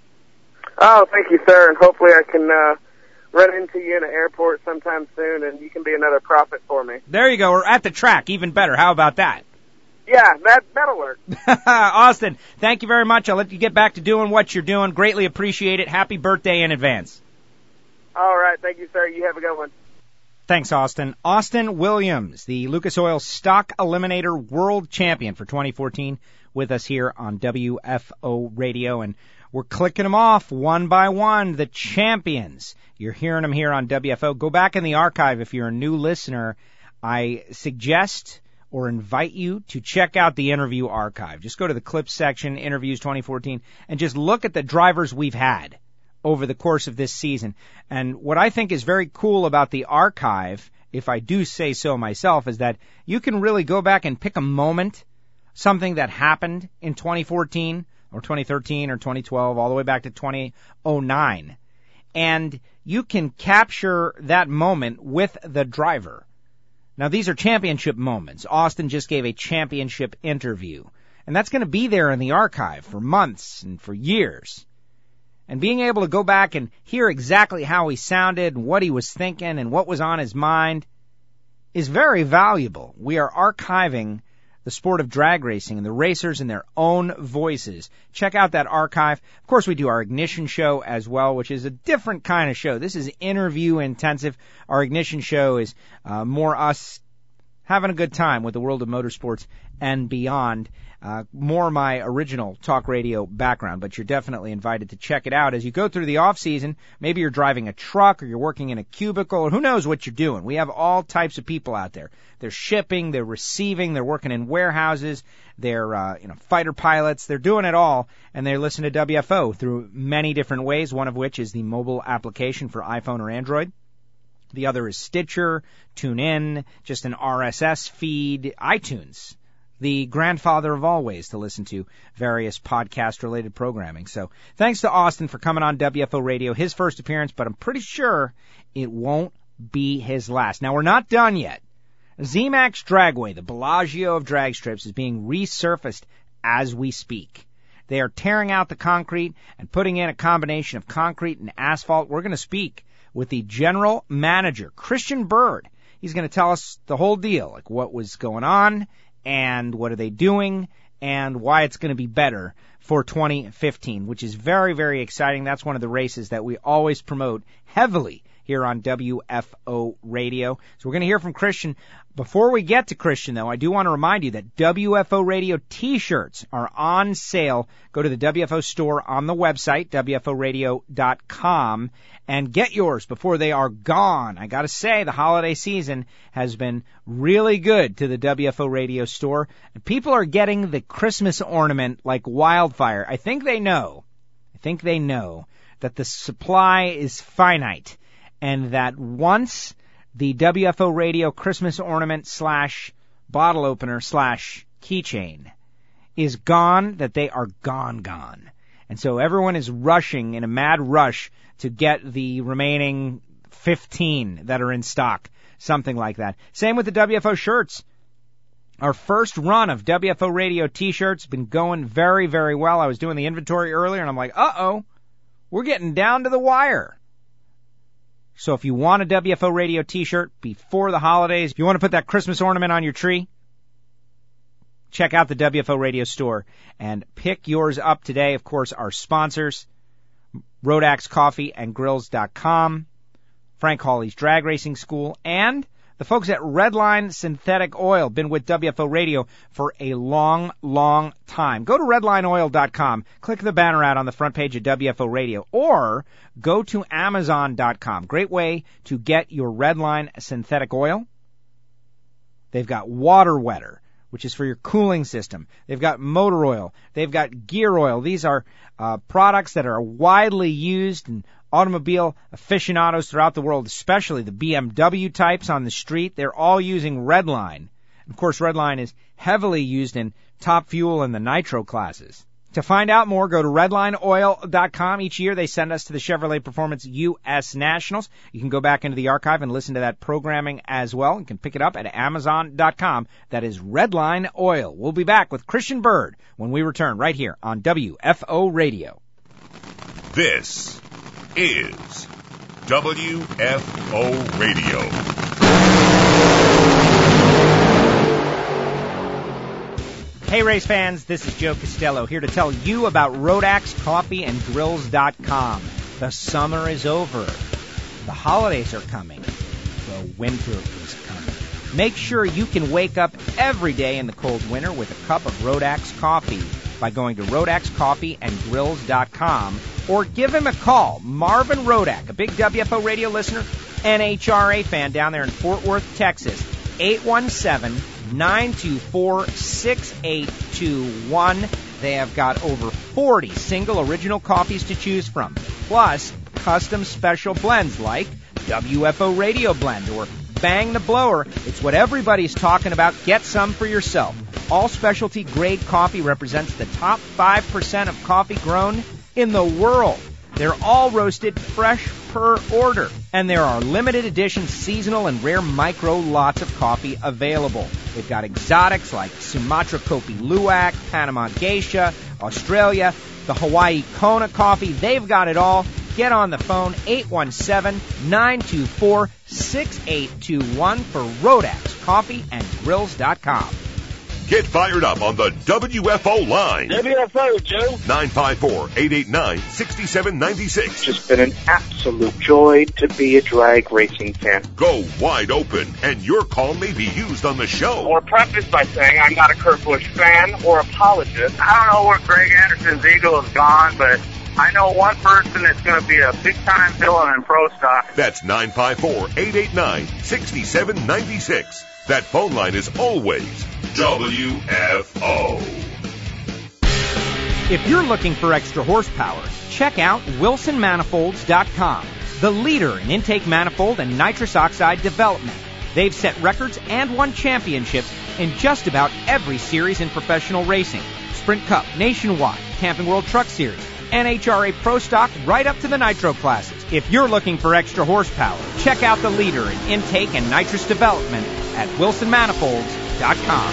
Oh, thank you, sir, and hopefully I can uh, run into you in an airport sometime soon, and you can be another profit for me. There you go. Or at the track, even better. How about that? Yeah, that, that'll work. Austin, thank you very much. I'll let you get back to doing what you're doing. Greatly appreciate it. Happy birthday in advance. All right. Thank you, sir. You have a good one. Thanks, Austin. Austin Williams, the Lucas Oil Stock Eliminator World Champion for twenty fourteen, with us here on W F O Radio. And we're clicking them off one by one, the champions. You're hearing them here on W F O. Go back in the archive if you're a new listener. I suggest or invite you to check out the interview archive. Just go to the clips section, Interviews twenty fourteen, and just look at the drivers we've had over the course of this season. And what I think is very cool about the archive, if I do say so myself, is that you can really go back and pick a moment, something that happened in twenty fourteen or twenty thirteen or twenty twelve, all the way back to twenty oh nine. And you can capture that moment with the driver. Now, these are championship moments. Austin just gave a championship interview. And that's going to be there in the archive for months and for years. And being able to go back and hear exactly how he sounded and what he was thinking and what was on his mind is very valuable. We are archiving the sport of drag racing and the racers in their own voices. Check out that archive. Of course, we do our Ignition show as well, which is a different kind of show. This is interview intensive. Our Ignition show is uh, more us having a good time with the world of motorsports and beyond. Uh, more my original talk radio background, but you're definitely invited to check it out as you go through the off season. Maybe you're driving a truck or you're working in a cubicle or who knows what you're doing. We have all types of people out there. They're shipping, they're receiving, they're working in warehouses, they're, uh, you know, fighter pilots. They're doing it all, and they listen to W F O through many different ways, one of which is the mobile application for iPhone or Android. The other is Stitcher, TuneIn, just an R S S feed, iTunes, the grandfather of all ways to listen to various podcast-related programming. So thanks to Austin for coming on W F O Radio, his first appearance, but I'm pretty sure it won't be his last. Now, we're not done yet. Z-Max Dragway, the Bellagio of drag strips, is being resurfaced as we speak. They are tearing out the concrete and putting in a combination of concrete and asphalt. We're going to speak with the general manager, Christian Bird. He's going to tell us the whole deal, like what was going on, and what are they doing, and why it's going to be better for twenty fifteen, which is very, very exciting. That's one of the races that we always promote heavily here on W F O Radio. So we're going to hear from Christian. Before we get to Christian, though, I do want to remind you that W F O Radio T-shirts are on sale. Go to the W F O store on the website, W F O radio dot com, and get yours before they are gone. I got to say, the holiday season has been really good to the W F O Radio store. And people are getting the Christmas ornament like wildfire. I think they know, I think they know that the supply is finite and that once the W F O Radio Christmas ornament slash bottle opener slash keychain is gone, that they are gone, gone. And so everyone is rushing in a mad rush to get the remaining fifteen that are in stock, something like that. Same with the W F O shirts. Our first run of W F O Radio T-shirts been going very, very well. I was doing the inventory earlier, and I'm like, uh-oh, we're getting down to the wire. So if you want a W F O Radio T-shirt before the holidays, if you want to put that Christmas ornament on your tree, check out the W F O Radio store and pick yours up today. Of course, our sponsors, Rodax Coffee and Grills dot com, Frank Hawley's Drag Racing School, and the folks at Redline Synthetic Oil. Been with W F O Radio for a long, long time. Go to redline oil dot com. Click the banner ad on the front page of W F O Radio, or go to amazon dot com. Great way to get your Redline synthetic oil. They've got water wetter, which is for your cooling system. They've got motor oil. They've got gear oil. These are uh, products that are widely used in automobile aficionados throughout the world, especially the B M W types on the street. They're all using Redline. Of course, Redline is heavily used in Top Fuel and the Nitro classes. To find out more, go to redline oil dot com. Each year they send us to the Chevrolet Performance U S Nationals. You can go back into the archive and listen to that programming as well. You can pick it up at amazon dot com. That is Redline Oil. We'll be back with Christian Bird when we return right here on W F O Radio. This is W F O Radio. Hey race fans, this is Joe Costello here to tell you about Rodax Coffee and Grills dot com. The summer is over. The holidays are coming. The winter is coming. Make sure you can wake up every day in the cold winter with a cup of Rodax coffee by going to Rodax Coffee and Grills dot com, or give him a call. Marvin Rodak, a big W F O radio listener, N H R A fan down there in Fort Worth, Texas, eight one seven, nine two four, six eight two one. They have got over forty single original coffees to choose from, plus custom special blends like W F O Radio Blend or Bang the Blower. It's what everybody's talking about. Get some for yourself. All specialty grade coffee represents the top five percent of coffee grown in the world. They're all roasted fresh per order. And there are limited edition seasonal and rare micro lots of coffee available. They've got exotics like Sumatra Kopi Luwak, Panama Geisha, Australia, the Hawaii Kona coffee. They've got it all. Get on the phone, eight one seven, nine two four, six eight two one for Rodax Coffee and Grills dot com. Get fired up on the W F O line. W F O, Joe. nine five four, eight eight nine, six seven nine six. It's just been an absolute joy to be a drag racing fan. Go wide open, and your call may be used on the show. Or preface by saying I'm not a Kurt Busch fan or apologist. I don't know where Greg Anderson's ego is gone, but I know one person that's going to be a big-time villain in pro stock. That's nine five four, eight eight nine, six seven nine six. That phone line is always W F O. If you're looking for extra horsepower, check out Wilson Manifolds dot com, the leader in intake manifold and nitrous oxide development. They've set records and won championships in just about every series in professional racing. Sprint Cup, Nationwide, Camping World Truck Series, N H R A Pro Stock, right up to the Nitro classes. If you're looking for extra horsepower, check out the leader in intake and nitrous development at Wilson Manifolds dot com.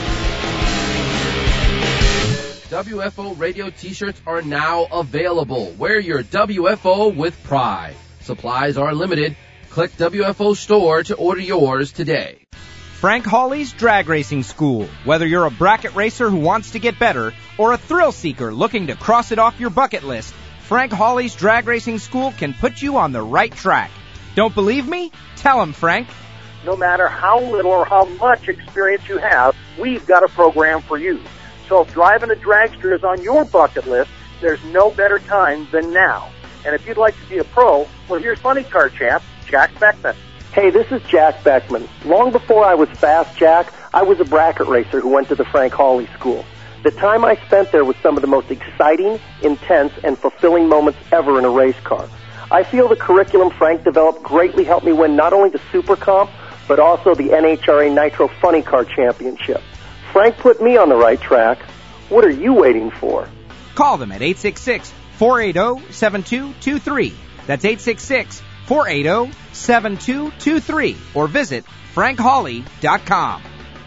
W F O Radio T-shirts are now available. Wear your W F O with pride. Supplies are limited. Click W F O Store to order yours today. Frank Hawley's Drag Racing School. Whether you're a bracket racer who wants to get better or a thrill seeker looking to cross it off your bucket list, Frank Hawley's Drag Racing School can put you on the right track. Don't believe me? Tell him, Frank. No matter how little or how much experience you have, we've got a program for you. So if driving a dragster is on your bucket list, there's no better time than now. And if you'd like to be a pro, well, here's funny car champ, Jack Beckman. Hey, this is Jack Beckman. Long before I was Fast Jack, I was a bracket racer who went to the Frank Hawley School. The time I spent there was some of the most exciting, intense, and fulfilling moments ever in a race car. I feel the curriculum Frank developed greatly helped me win not only the Super Comp, but also the N H R A Nitro Funny Car Championship. Frank put me on the right track. What are you waiting for? Call them at eight six six, four eight zero, seven two two three. That's eight six six, four eight zero, seven two two three. Or visit frank hawley dot com.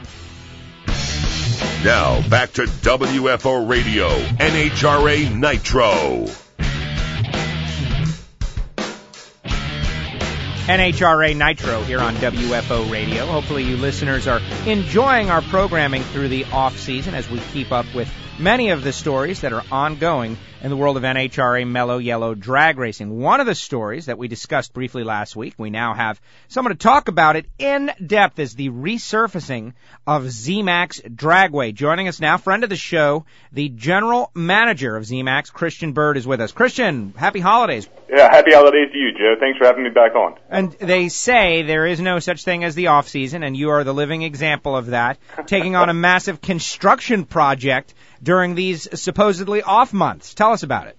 Now, back to W F O Radio, N H R A Nitro. N H R A Nitro here on W F O Radio. Hopefully you listeners are enjoying our programming through the off-season as we keep up with many of the stories that are ongoing in the world of N H R A Mellow Yellow drag racing. One of the stories that we discussed briefly last week, we now have someone to talk about it in depth, is the resurfacing of Z-Max Dragway. Joining us now, friend of the show, the general manager of Z-Max, Christian Bird, is with us. Christian, happy holidays. Yeah, happy holidays to you, Joe. Thanks for having me back on. And they say there is no such thing as the off-season, and you are the living example of that, taking on a massive construction project during these supposedly off months. Tell us about it.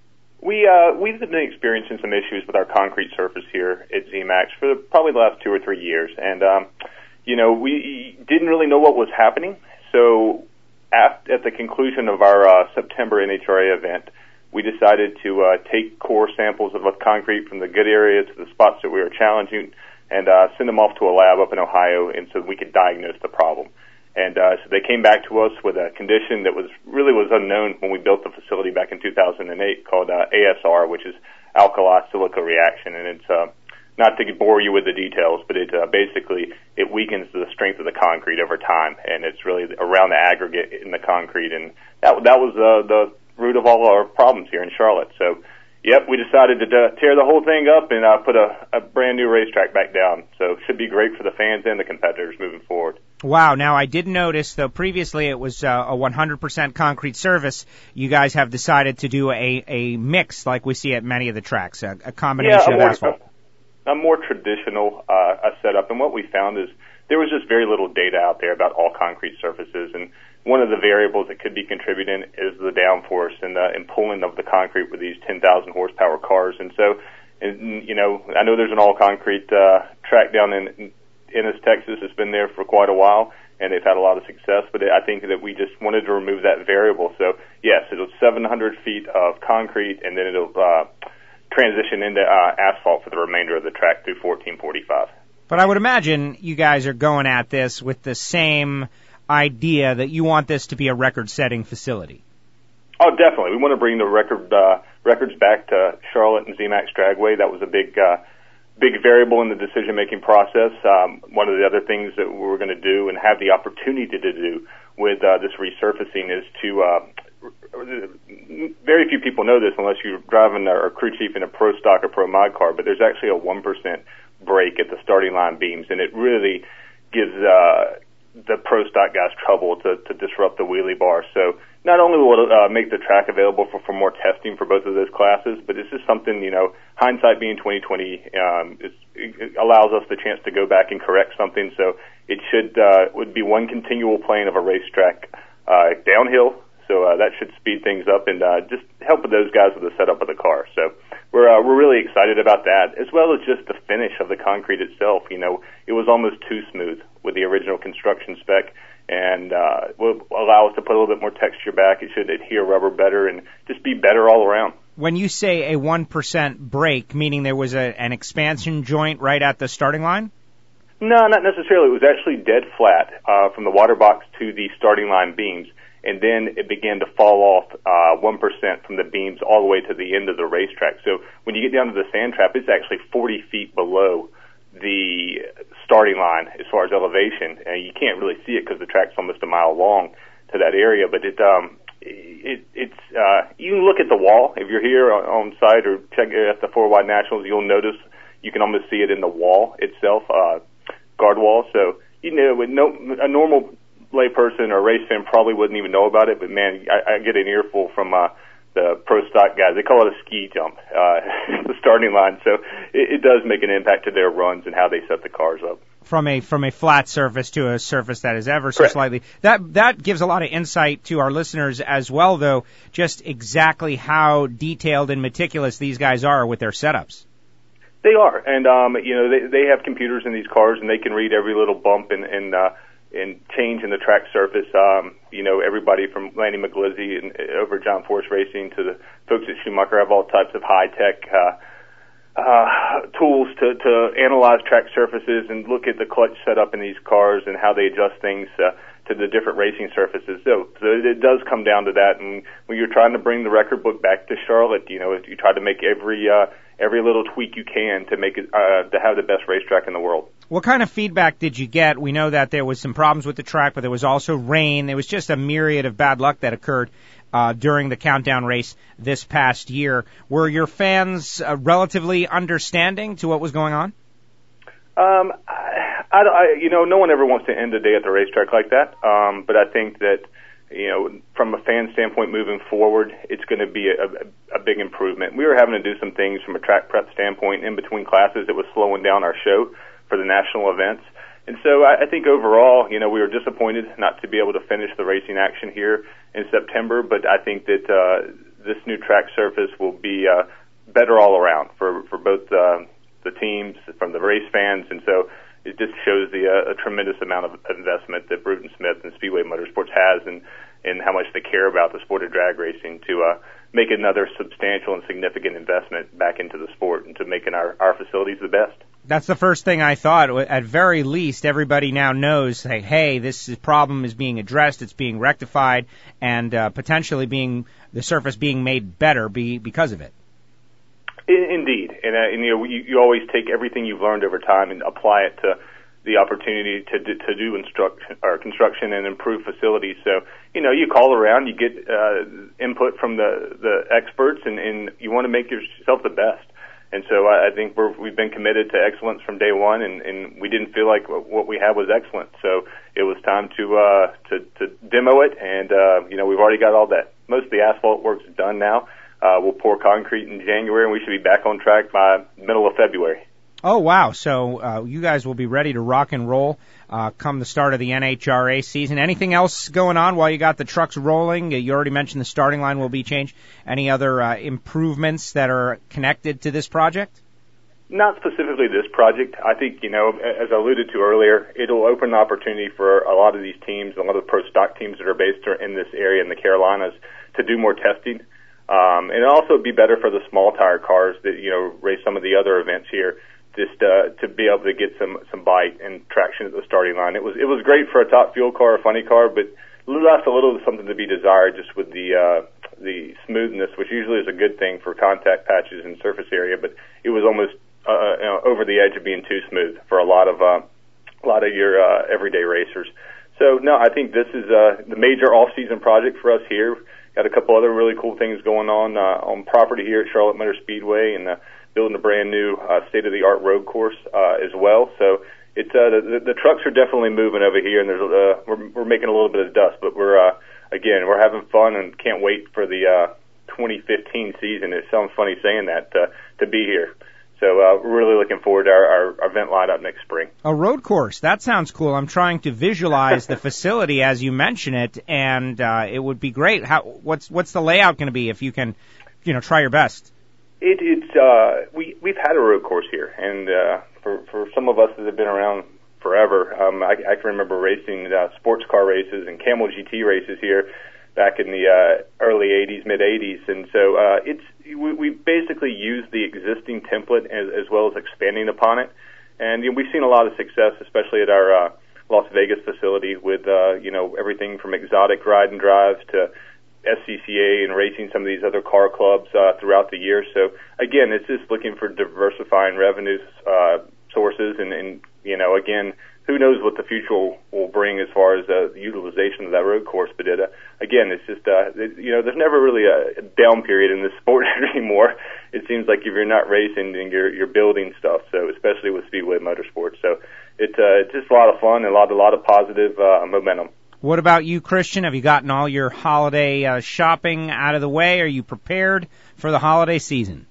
We, uh, we've been experiencing some issues with our concrete surface here at Z-Max for probably the last two or three years. And, um, you know, we didn't really know what was happening. So at, at the conclusion of our uh, September N H R A event, we decided to uh, take core samples of concrete from the good areas to the spots that we were challenging and uh, send them off to a lab up in Ohio, and so we could diagnose the problem. And uh, so they came back to us with a condition that was really was unknown when we built the facility back in two thousand eight, called uh, A S R, which is alkali silica reaction. And it's uh, not to bore you with the details, but it uh, basically it weakens the strength of the concrete over time, and it's really around the aggregate in the concrete. And that that was uh, the root of all our problems here in Charlotte. So, yep, we decided to uh, tear the whole thing up and uh, put a, a brand new racetrack back down. So it should be great for the fans and the competitors moving forward. Wow. Now, I did notice, though, previously it was uh, a one hundred percent concrete surface. You guys have decided to do a, a mix like we see at many of the tracks, a, a combination yeah, a of more, asphalt. A, a more traditional uh, a setup. And what we found is there was just very little data out there about all concrete surfaces. And one of the variables that could be contributing is the downforce and the and pulling of the concrete with these ten thousand horsepower cars. And so, and, you know, I know there's an all-concrete uh, track down in, in Ennis, Texas. It's been there for quite a while, and they've had a lot of success. But I think that we just wanted to remove that variable. So, yes, it'll seven hundred feet of concrete, and then it'll uh, transition into uh, asphalt for the remainder of the track through fourteen forty-five. But I would imagine you guys are going at this with the same idea that you want this to be a record-setting facility. Oh, definitely. We want to bring the record uh, records back to Charlotte and Z-Max Dragway. That was a big uh, big variable in the decision-making process. Um, one of the other things that we were going to do and have the opportunity to do with uh, this resurfacing is to, uh, very few people know this unless you're driving or crew chief in a pro stock or pro mod car, but there's actually a one percent break at the starting line beams, and it really gives uh, the pro stock guys trouble to, to disrupt the wheelie bar. So not only will it uh, make the track available for, for more testing for both of those classes, but it's just something, you know, hindsight being twenty twenty, um, it's, it allows us the chance to go back and correct something. So it should uh, would be one continual plane of a racetrack uh, downhill. So uh, that should speed things up and uh, just help with those guys with the setup of the car. So we're uh, we're really excited about that, as well as just the finish of the concrete itself. You know, it was almost too smooth with the original construction spec, and uh, will allow us to put a little bit more texture back. It should adhere rubber better and just be better all around. When you say a one percent break, meaning there was a, an expansion joint right at the starting line? No, not necessarily. It was actually dead flat uh, from the water box to the starting line beams, and then it began to fall off uh, one percent from the beams all the way to the end of the racetrack. So when you get down to the sand trap, it's actually forty feet below the starting line as far as elevation. And you can't really see it because the track's almost a mile long to that area, but it um it it's uh you can look at the wall if you're here on, on site or check at the Four Wide Nationals. You'll notice you can almost see it in the wall itself. Uh guard wall. So, you know, with no, a normal layperson or race fan probably wouldn't even know about it, but man, I, I get an earful from uh, the pro stock guys. They call it a ski jump, uh, the starting line. So it, it does make an impact to their runs and how they set the cars up. From a from a flat surface to a surface that is ever so Correct. slightly. That that gives a lot of insight to our listeners as well, though, just exactly how detailed and meticulous these guys are with their setups. They are, and um, you know, they they have computers in these cars, and they can read every little bump and and uh, and change in the track surface. Um, you know, everybody from Lanny McGlizzy and uh, over John Force Racing to the folks at Schumacher have all types of high tech uh, uh, tools to to analyze track surfaces and look at the clutch setup in these cars and how they adjust things uh, to the different racing surfaces. So, so it does come down to that. And when you're trying to bring the record book back to Charlotte, you know, you try to make every uh, every little tweak you can to make it uh, to have the best racetrack in the world. What kind of feedback did you get? We know that there was some problems with the track, but there was also rain. There was just a myriad of bad luck that occurred uh, during the countdown race this past year. Were your fans uh, relatively understanding to what was going on? Um, I, I, I, you know, no one ever wants to end a day at the racetrack like that. Um, but I think that, you know, from a fan standpoint moving forward, it's going to be a, a, a big improvement. We were having to do some things from a track prep standpoint in between classes that was slowing down our show for the national events. And so I, I think overall, you know, we were disappointed not to be able to finish the racing action here in September, but I think that uh, this new track surface will be uh, better all around for, for both uh, the teams, from the race fans, and so it just shows the uh, a tremendous amount of investment that Bruton Smith and Speedway Motorsports has, and and how much they care about the sport of drag racing to uh, make another substantial and significant investment back into the sport and to making our, our facilities the best. That's the first thing I thought. At very least, everybody now knows, hey, hey, this problem is being addressed, it's being rectified, and uh, potentially being the surface being made better be, because of it. Indeed, and, uh, and you know, you, you always take everything you've learned over time and apply it to the opportunity to do, to do instruction or construction and improve facilities. So, you know, you call around, you get uh, input from the the experts, and, and you want to make yourself the best. And so, I, I think we're, we've been committed to excellence from day one, and, and we didn't feel like what we had was excellent. So, it was time to uh, to, to demo it, and uh, you know, we've already got all that. Most of the asphalt work's done now. Uh, we'll pour concrete in January, and we should be back on track by middle of February. Oh, wow. So uh, you guys will be ready to rock and roll uh, come the start of the N H R A season. Anything else going on while you got the trucks rolling? You already mentioned the starting line will be changed. Any other uh, improvements that are connected to this project? Not specifically this project. I think, you know, as I alluded to earlier, it'll open an opportunity for a lot of these teams, a lot of the pro stock teams that are based in this area in the Carolinas, to do more testing. Um, and it'll also be better for the small tire cars that, you know, race some of the other events here, just uh, to be able to get some some bite and traction at the starting line. It was it was great for a top fuel car, a funny car, but left a little something to be desired just with the uh, the smoothness, which usually is a good thing for contact patches and surface area, but it was almost uh, you know, over the edge of being too smooth for a lot of uh, a lot of your uh, everyday racers. So no, I think this is uh, the major off-season project for us here. Got a couple other really cool things going on uh, on property here at Charlotte Motor Speedway, and uh, building a brand new uh, state-of-the-art road course uh, as well. So it's uh, the, the trucks are definitely moving over here, and there's uh, we're, we're making a little bit of dust, but we're uh, again we're having fun and can't wait for the uh, twenty fifteen season. It sounds funny saying that uh, to be here. So uh, we're really looking forward to our, our event lineup next spring. A road course. That sounds cool. I'm trying to visualize the facility as you mention it, and uh, it would be great. How, what's what's the layout going to be if you can, you know, try your best? It, it's uh, we we've had a road course here, and uh, for for some of us that have been around forever, um, I, I can remember racing uh, sports car races and Camel G T races here back in the uh, early eighties, mid eighties, and so uh, it's we, we basically use the existing template as, as well as expanding upon it, and you know, we've seen a lot of success, especially at our uh, Las Vegas facility with uh, you know everything from exotic ride and drives to S C C A and racing some of these other car clubs uh, throughout the year. So again, it's just looking for diversifying revenue uh, sources, and, and you know again. Who knows what the future will, will bring as far as uh, the utilization of that road course? But it, uh, again, it's just uh, it, you know, there's never really a down period in this sport anymore. It seems like if you're not racing, then you're you're building stuff. So especially with Speedway Motorsports, so it's uh, it's just a lot of fun and a lot, a lot of positive uh, momentum. What about you, Christian? Have you gotten all your holiday uh, shopping out of the way? Are you prepared for the holiday season?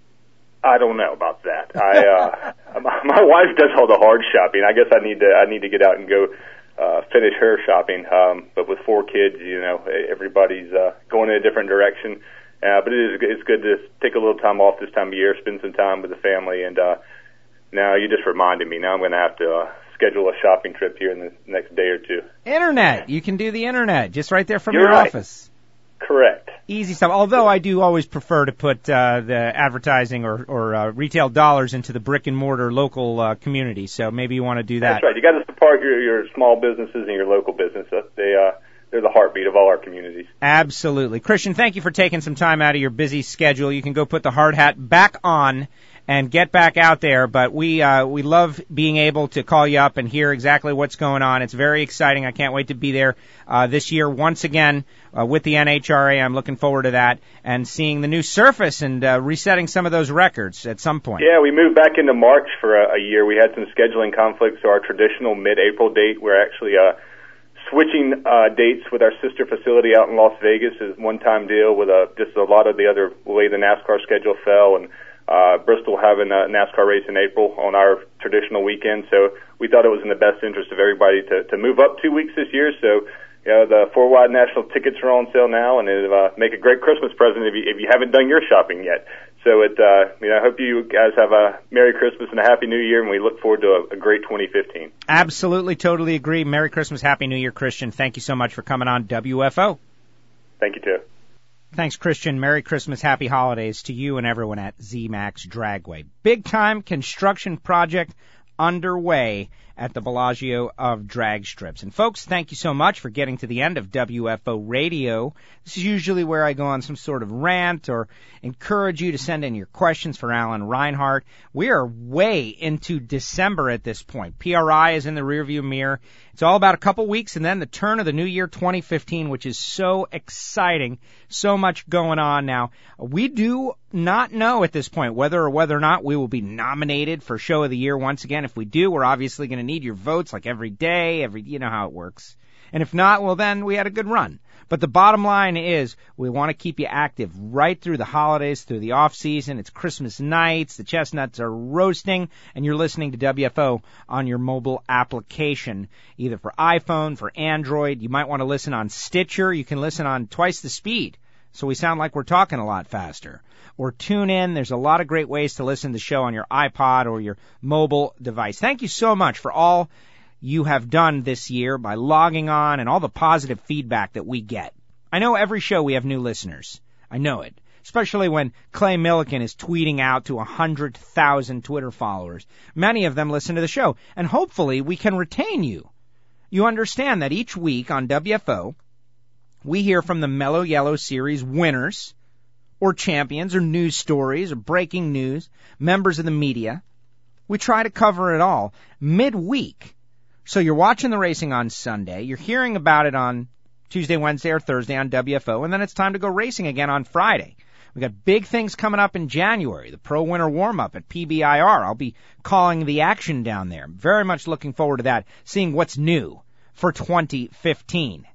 I don't know about that. I uh, my, my wife does all the hard shopping. I guess I need to I need to get out and go uh, finish her shopping. Um, but with four kids, you know, everybody's uh, going in a different direction. Uh, but it is it's good to take a little time off this time of year, spend some time with the family. And uh, now you just reminded me. Now I'm going to have to uh, schedule a shopping trip here in the next day or two. Internet. You can do the internet just right there from You're your right. office. Correct. Easy stuff. Although I do always prefer to put uh, the advertising or, or uh, retail dollars into the brick and mortar local uh, community. So maybe you want to do that. That's right. You got to support your, your small businesses and your local businesses. They uh, they're the heartbeat of all our communities. Absolutely, Christian. Thank you for taking some time out of your busy schedule. You can go put the hard hat back on and get back out there. But we uh, we love being able to call you up and hear exactly what's going on. It's very exciting. I can't wait to be there uh, this year once again uh, with the N H R A. I'm looking forward to that and seeing the new surface and uh, resetting some of those records at some point. Yeah, we moved back into March for a, a year. We had some scheduling conflicts, so our traditional mid-April date, we're actually uh, switching uh, dates with our sister facility out in Las Vegas. Is one-time deal with a, just a lot of the other way the NASCAR schedule fell, and Uh, Bristol having a NASCAR race in April on our traditional weekend, so we thought it was in the best interest of everybody to, to move up two weeks this year. So, you know, the four wide national tickets are on sale now, and it uh, make a great Christmas present if you, if you haven't done your shopping yet. So, it, uh, you know, I hope you guys have a Merry Christmas and a Happy New Year, and we look forward to a, a great twenty fifteen. Absolutely, totally agree. Merry Christmas, Happy New Year, Christian. Thank you so much for coming on W F O. Thank you, too. Thanks, Christian. Merry Christmas, Happy Holidays to you and everyone at Z-Max Dragway. Big-time construction project underway at the Bellagio of Drag Strips. And, folks, thank you so much for getting to the end of W F O Radio. This is usually where I go on some sort of rant or encourage you to send in your questions for Alan Reinhart. We are way into December at this point. P R I is in the rearview mirror. It's all about a couple weeks and then the turn of the new year, twenty fifteen, which is so exciting. So much going on now. We do not know at this point whether or whether or not we will be nominated for Show of the Year once again. If we do, we're obviously going to need your votes like every day, every, you know how it works. And if not, well, then we had a good run. But the bottom line is we want to keep you active right through the holidays, through the off season. It's Christmas nights. The chestnuts are roasting, and you're listening to W F O on your mobile application, either for iPhone, for Android. You might want to listen on Stitcher. You can listen on twice the speed, so we sound like we're talking a lot faster. Or tune in. There's a lot of great ways to listen to the show on your iPod or your mobile device. Thank you so much for all you have done this year by logging on and all the positive feedback that we get. I know every show we have new listeners. I know it. Especially when Clay Millican is tweeting out to one hundred thousand Twitter followers. Many of them listen to the show. And hopefully we can retain you. You understand that each week on W F O, we hear from the Mellow Yellow Series winners or champions or news stories or breaking news, members of the media. We try to cover it all midweek. So you're watching the racing on Sunday, you're hearing about it on Tuesday, Wednesday, or Thursday on W F O, and then it's time to go racing again on Friday. We got big things coming up in January, the Pro Winter Warm-Up at P B I R. I'll be calling the action down there. Very much looking forward to that, seeing what's new for twenty fifteen.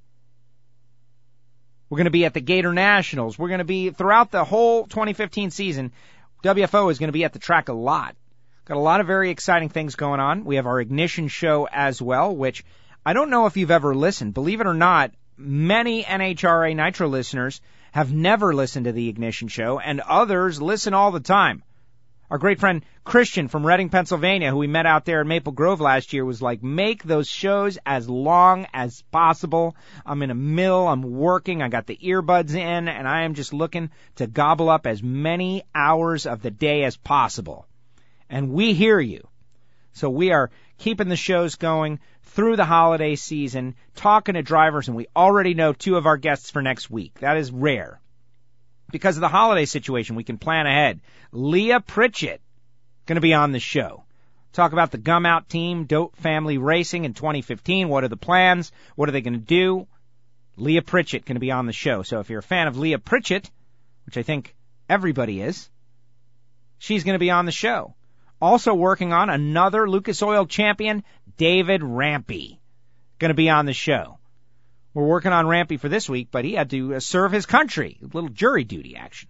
We're going to be at the Gator Nationals. We're going to be, throughout the whole twenty fifteen season, W F O is going to be at the track a lot. Got a lot of very exciting things going on. We have our Ignition show as well, which I don't know if you've ever listened. Believe it or not, many N H R A Nitro listeners have never listened to the Ignition show, and others listen all the time. Our great friend Christian from Reading, Pennsylvania, who we met out there in Maple Grove last year, was like, make those shows as long as possible. I'm in a mill, I'm working, I got the earbuds in, and I am just looking to gobble up as many hours of the day as possible. And we hear you. So we are keeping the shows going through the holiday season, talking to drivers, and we already know two of our guests for next week. That is rare. Because of the holiday situation, we can plan ahead. Leah Pritchett, going to be on the show. Talk about the Gum Out team, Dope Family Racing in twenty fifteen. What are the plans? What are they going to do? Leah Pritchett going to be on the show. So if you're a fan of Leah Pritchett, which I think everybody is, she's going to be on the show. Also working on another Lucas Oil champion, David Rampy, going to be on the show. We're working on Rampy for this week, but he had to uh, serve his country. A little jury duty action.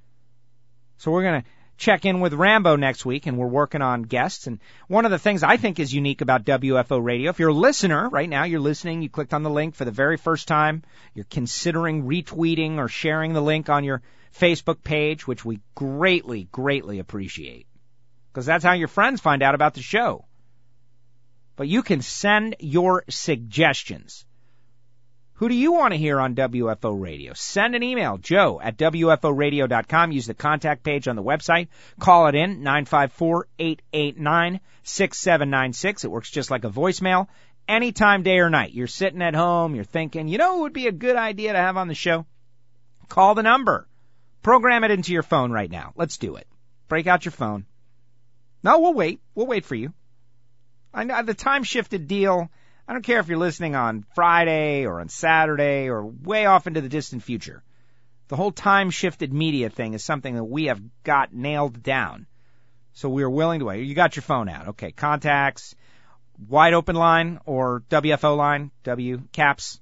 So we're going to check in with Rambo next week, and we're working on guests. And one of the things I think is unique about W F O Radio, if you're a listener right now, you're listening, you clicked on the link for the very first time, you're considering retweeting or sharing the link on your Facebook page, which we greatly, greatly appreciate, because that's how your friends find out about the show. But you can send your suggestions. Who do you want to hear on W F O Radio? Send an email, joe at W F O radio dot com. Use the contact page on the website. Call it in, nine five four, eight eight nine, six seven nine six. It works just like a voicemail. Anytime, day or night. You're sitting at home, you're thinking, you know what would be a good idea to have on the show? Call the number. Program it into your phone right now. Let's do it. Break out your phone. No, we'll wait. We'll wait for you. I know the time-shifted deal, I don't care if you're listening on Friday or on Saturday or way off into the distant future. The whole time-shifted media thing is something that we have got nailed down. So we are willing to wait. You got your phone out. Okay, contacts, wide open line or W F O line, W, caps,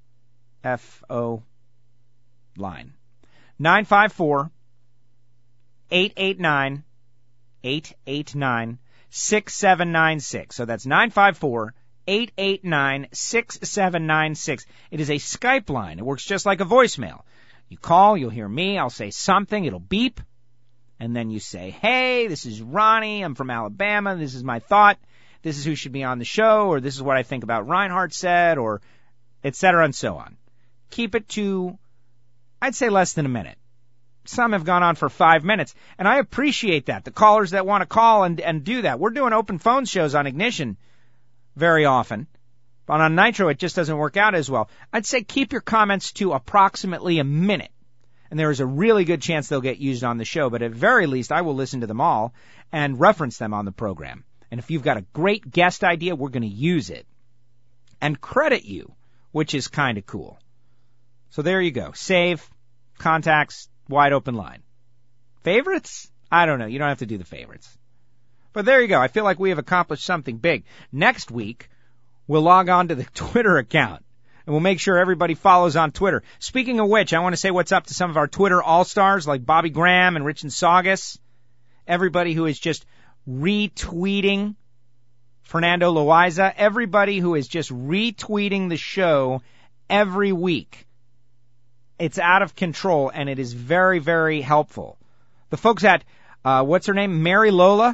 F O line. nine five four, eight eight nine, eight eight nine, six seven nine six. So that's nine five four, eight eight nine, six seven nine six. It is a Skype line. It works just like a voicemail. You call, you'll hear me, I'll say something, it'll beep, and then you say, hey, this is Ronnie, I'm from Alabama, this is my thought, this is who should be on the show, or this is what I think about Reinhardt said, or et cetera and so on. Keep it to, I'd say, less than a minute. Some have gone on for five minutes, and I appreciate that. The callers that want to call and, and do that. We're doing open phone shows on Ignition very often, but on Nitro it just doesn't work out as well. I'd say keep your comments to approximately a minute, and there is a really good chance they'll get used on the show, but at very least I will listen to them all and reference them on the program. And if you've got a great guest idea, we're going to use it and credit you, which is kind of cool. So there you go. Save, contacts, wide open line. Favorites? I don't know. You don't have to do the favorites. But there you go. I feel like we have accomplished something big. Next week, we'll log on to the Twitter account, and we'll make sure everybody follows on Twitter. Speaking of which, I want to say what's up to some of our Twitter all-stars like Bobby Graham and Rich and Saugus. Everybody who is just retweeting Fernando Loaiza. Everybody who is just retweeting the show every week. It's out of control, and it is very, very helpful. The folks at, uh, what's her name? Mary Lola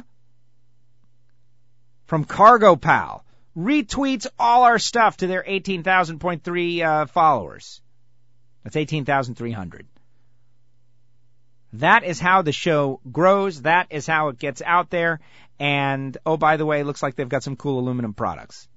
from Cargo Pal retweets all our stuff to their eighteen thousand point three uh, followers. That's eighteen thousand three hundred. That is how the show grows. That is how it gets out there. And, oh, by the way, it looks like they've got some cool aluminum products.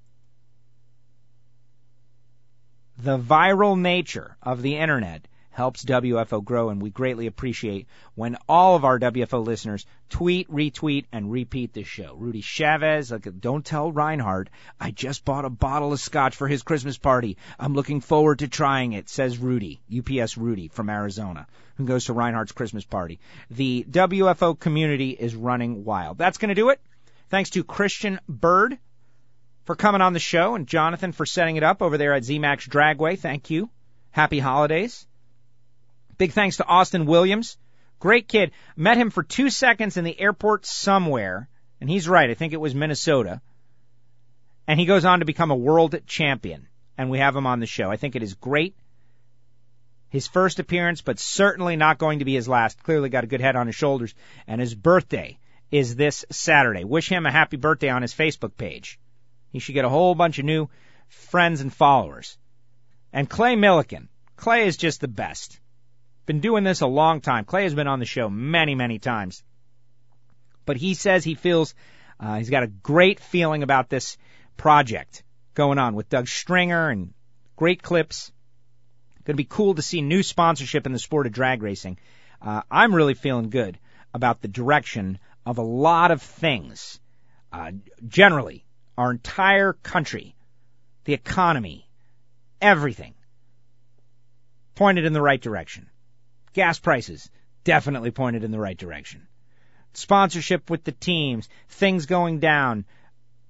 The viral nature of the Internet helps W F O grow, and we greatly appreciate when all of our W F O listeners tweet, retweet, and repeat this show. Rudy Chavez, like, don't tell Reinhardt, I just bought a bottle of scotch for his Christmas party. I'm looking forward to trying it, says Rudy, U P S Rudy from Arizona, who goes to Reinhardt's Christmas party. The W F O community is running wild. That's going to do it. Thanks to Christian Bird for coming on the show, and Jonathan for setting it up over there at Z MAX Dragway. Thank you. Happy holidays. Big thanks to Austin Williams. Great kid. Met him for two seconds in the airport somewhere, and he's right. I think it was Minnesota. And he goes on to become a world champion, and we have him on the show. I think it is great. His first appearance, but certainly not going to be his last. Clearly got a good head on his shoulders, and his birthday is this Saturday. Wish him a happy birthday on his Facebook page. He should get a whole bunch of new friends and followers. And Clay Milliken. Clay is just the best. Been doing this a long time. Clay has been on the show many, many times. But he says he feels, uh, he's got a great feeling about this project going on with Doug Stringer and great clips. Going to be cool to see new sponsorship in the sport of drag racing. Uh, I'm really feeling good about the direction of a lot of things. Uh, generally, our entire country, the economy, everything pointed in the right direction. Gas prices definitely pointed in the right direction. Sponsorship with the teams, things going down,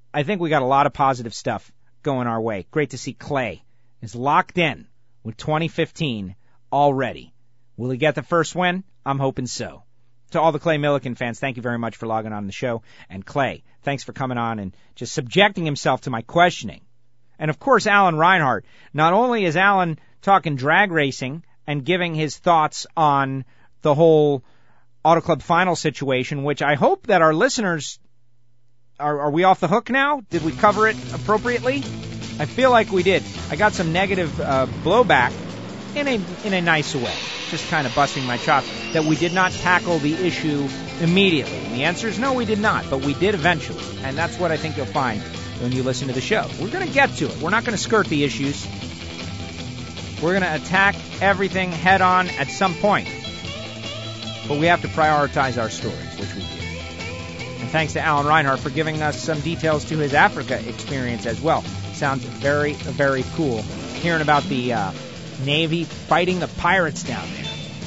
I think we got a lot of positive stuff going our way. Great to see Clay is locked in with twenty fifteen already. Will he get the first win? I'm hoping so. To all the Clay Millican fans, thank you very much for logging on the show. And Clay, thanks for coming on and just subjecting himself to my questioning. And, of course, Alan Reinhart. Not only is Alan talking drag racing and giving his thoughts on the whole Auto Club final situation, which I hope that our listeners, are, are we off the hook now? Did we cover it appropriately? I feel like we did. I got some negative uh, blowback in a in a nice way, just kind of busting my chops, that we did not tackle the issue immediately. And the answer is no, we did not, but we did eventually. And that's what I think you'll find when you listen to the show. We're going to get to it. We're not going to skirt the issues. We're going to attack everything head on at some point. But we have to prioritize our stories, which we do. And thanks to Alan Reinhart for giving us some details to his Africa experience as well. Sounds very, very cool hearing about the uh, Navy fighting the pirates down there.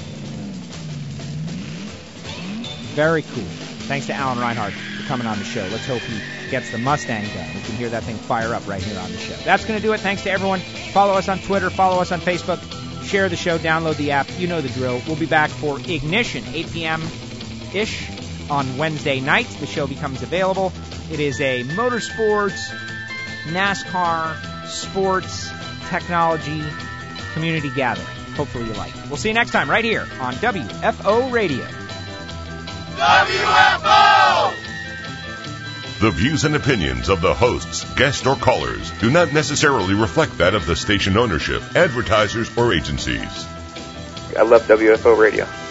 Very cool. Thanks to Alan Reinhart for coming on the show. Let's hope he gets the Mustang done. We can hear that thing fire up right here on the show. That's going to do it. Thanks to everyone. Follow us on Twitter. Follow us on Facebook. Share the show. Download the app. You know the drill. We'll be back for Ignition, eight p.m.-ish on Wednesday night. The show becomes available. It is a motorsports, NASCAR, sports, technology, community gathering. Hopefully you like it. We'll see you next time right here on W F O Radio. W F O! The views and opinions of the hosts, guests, or callers do not necessarily reflect that of the station ownership, advertisers, or agencies. I love W F O Radio.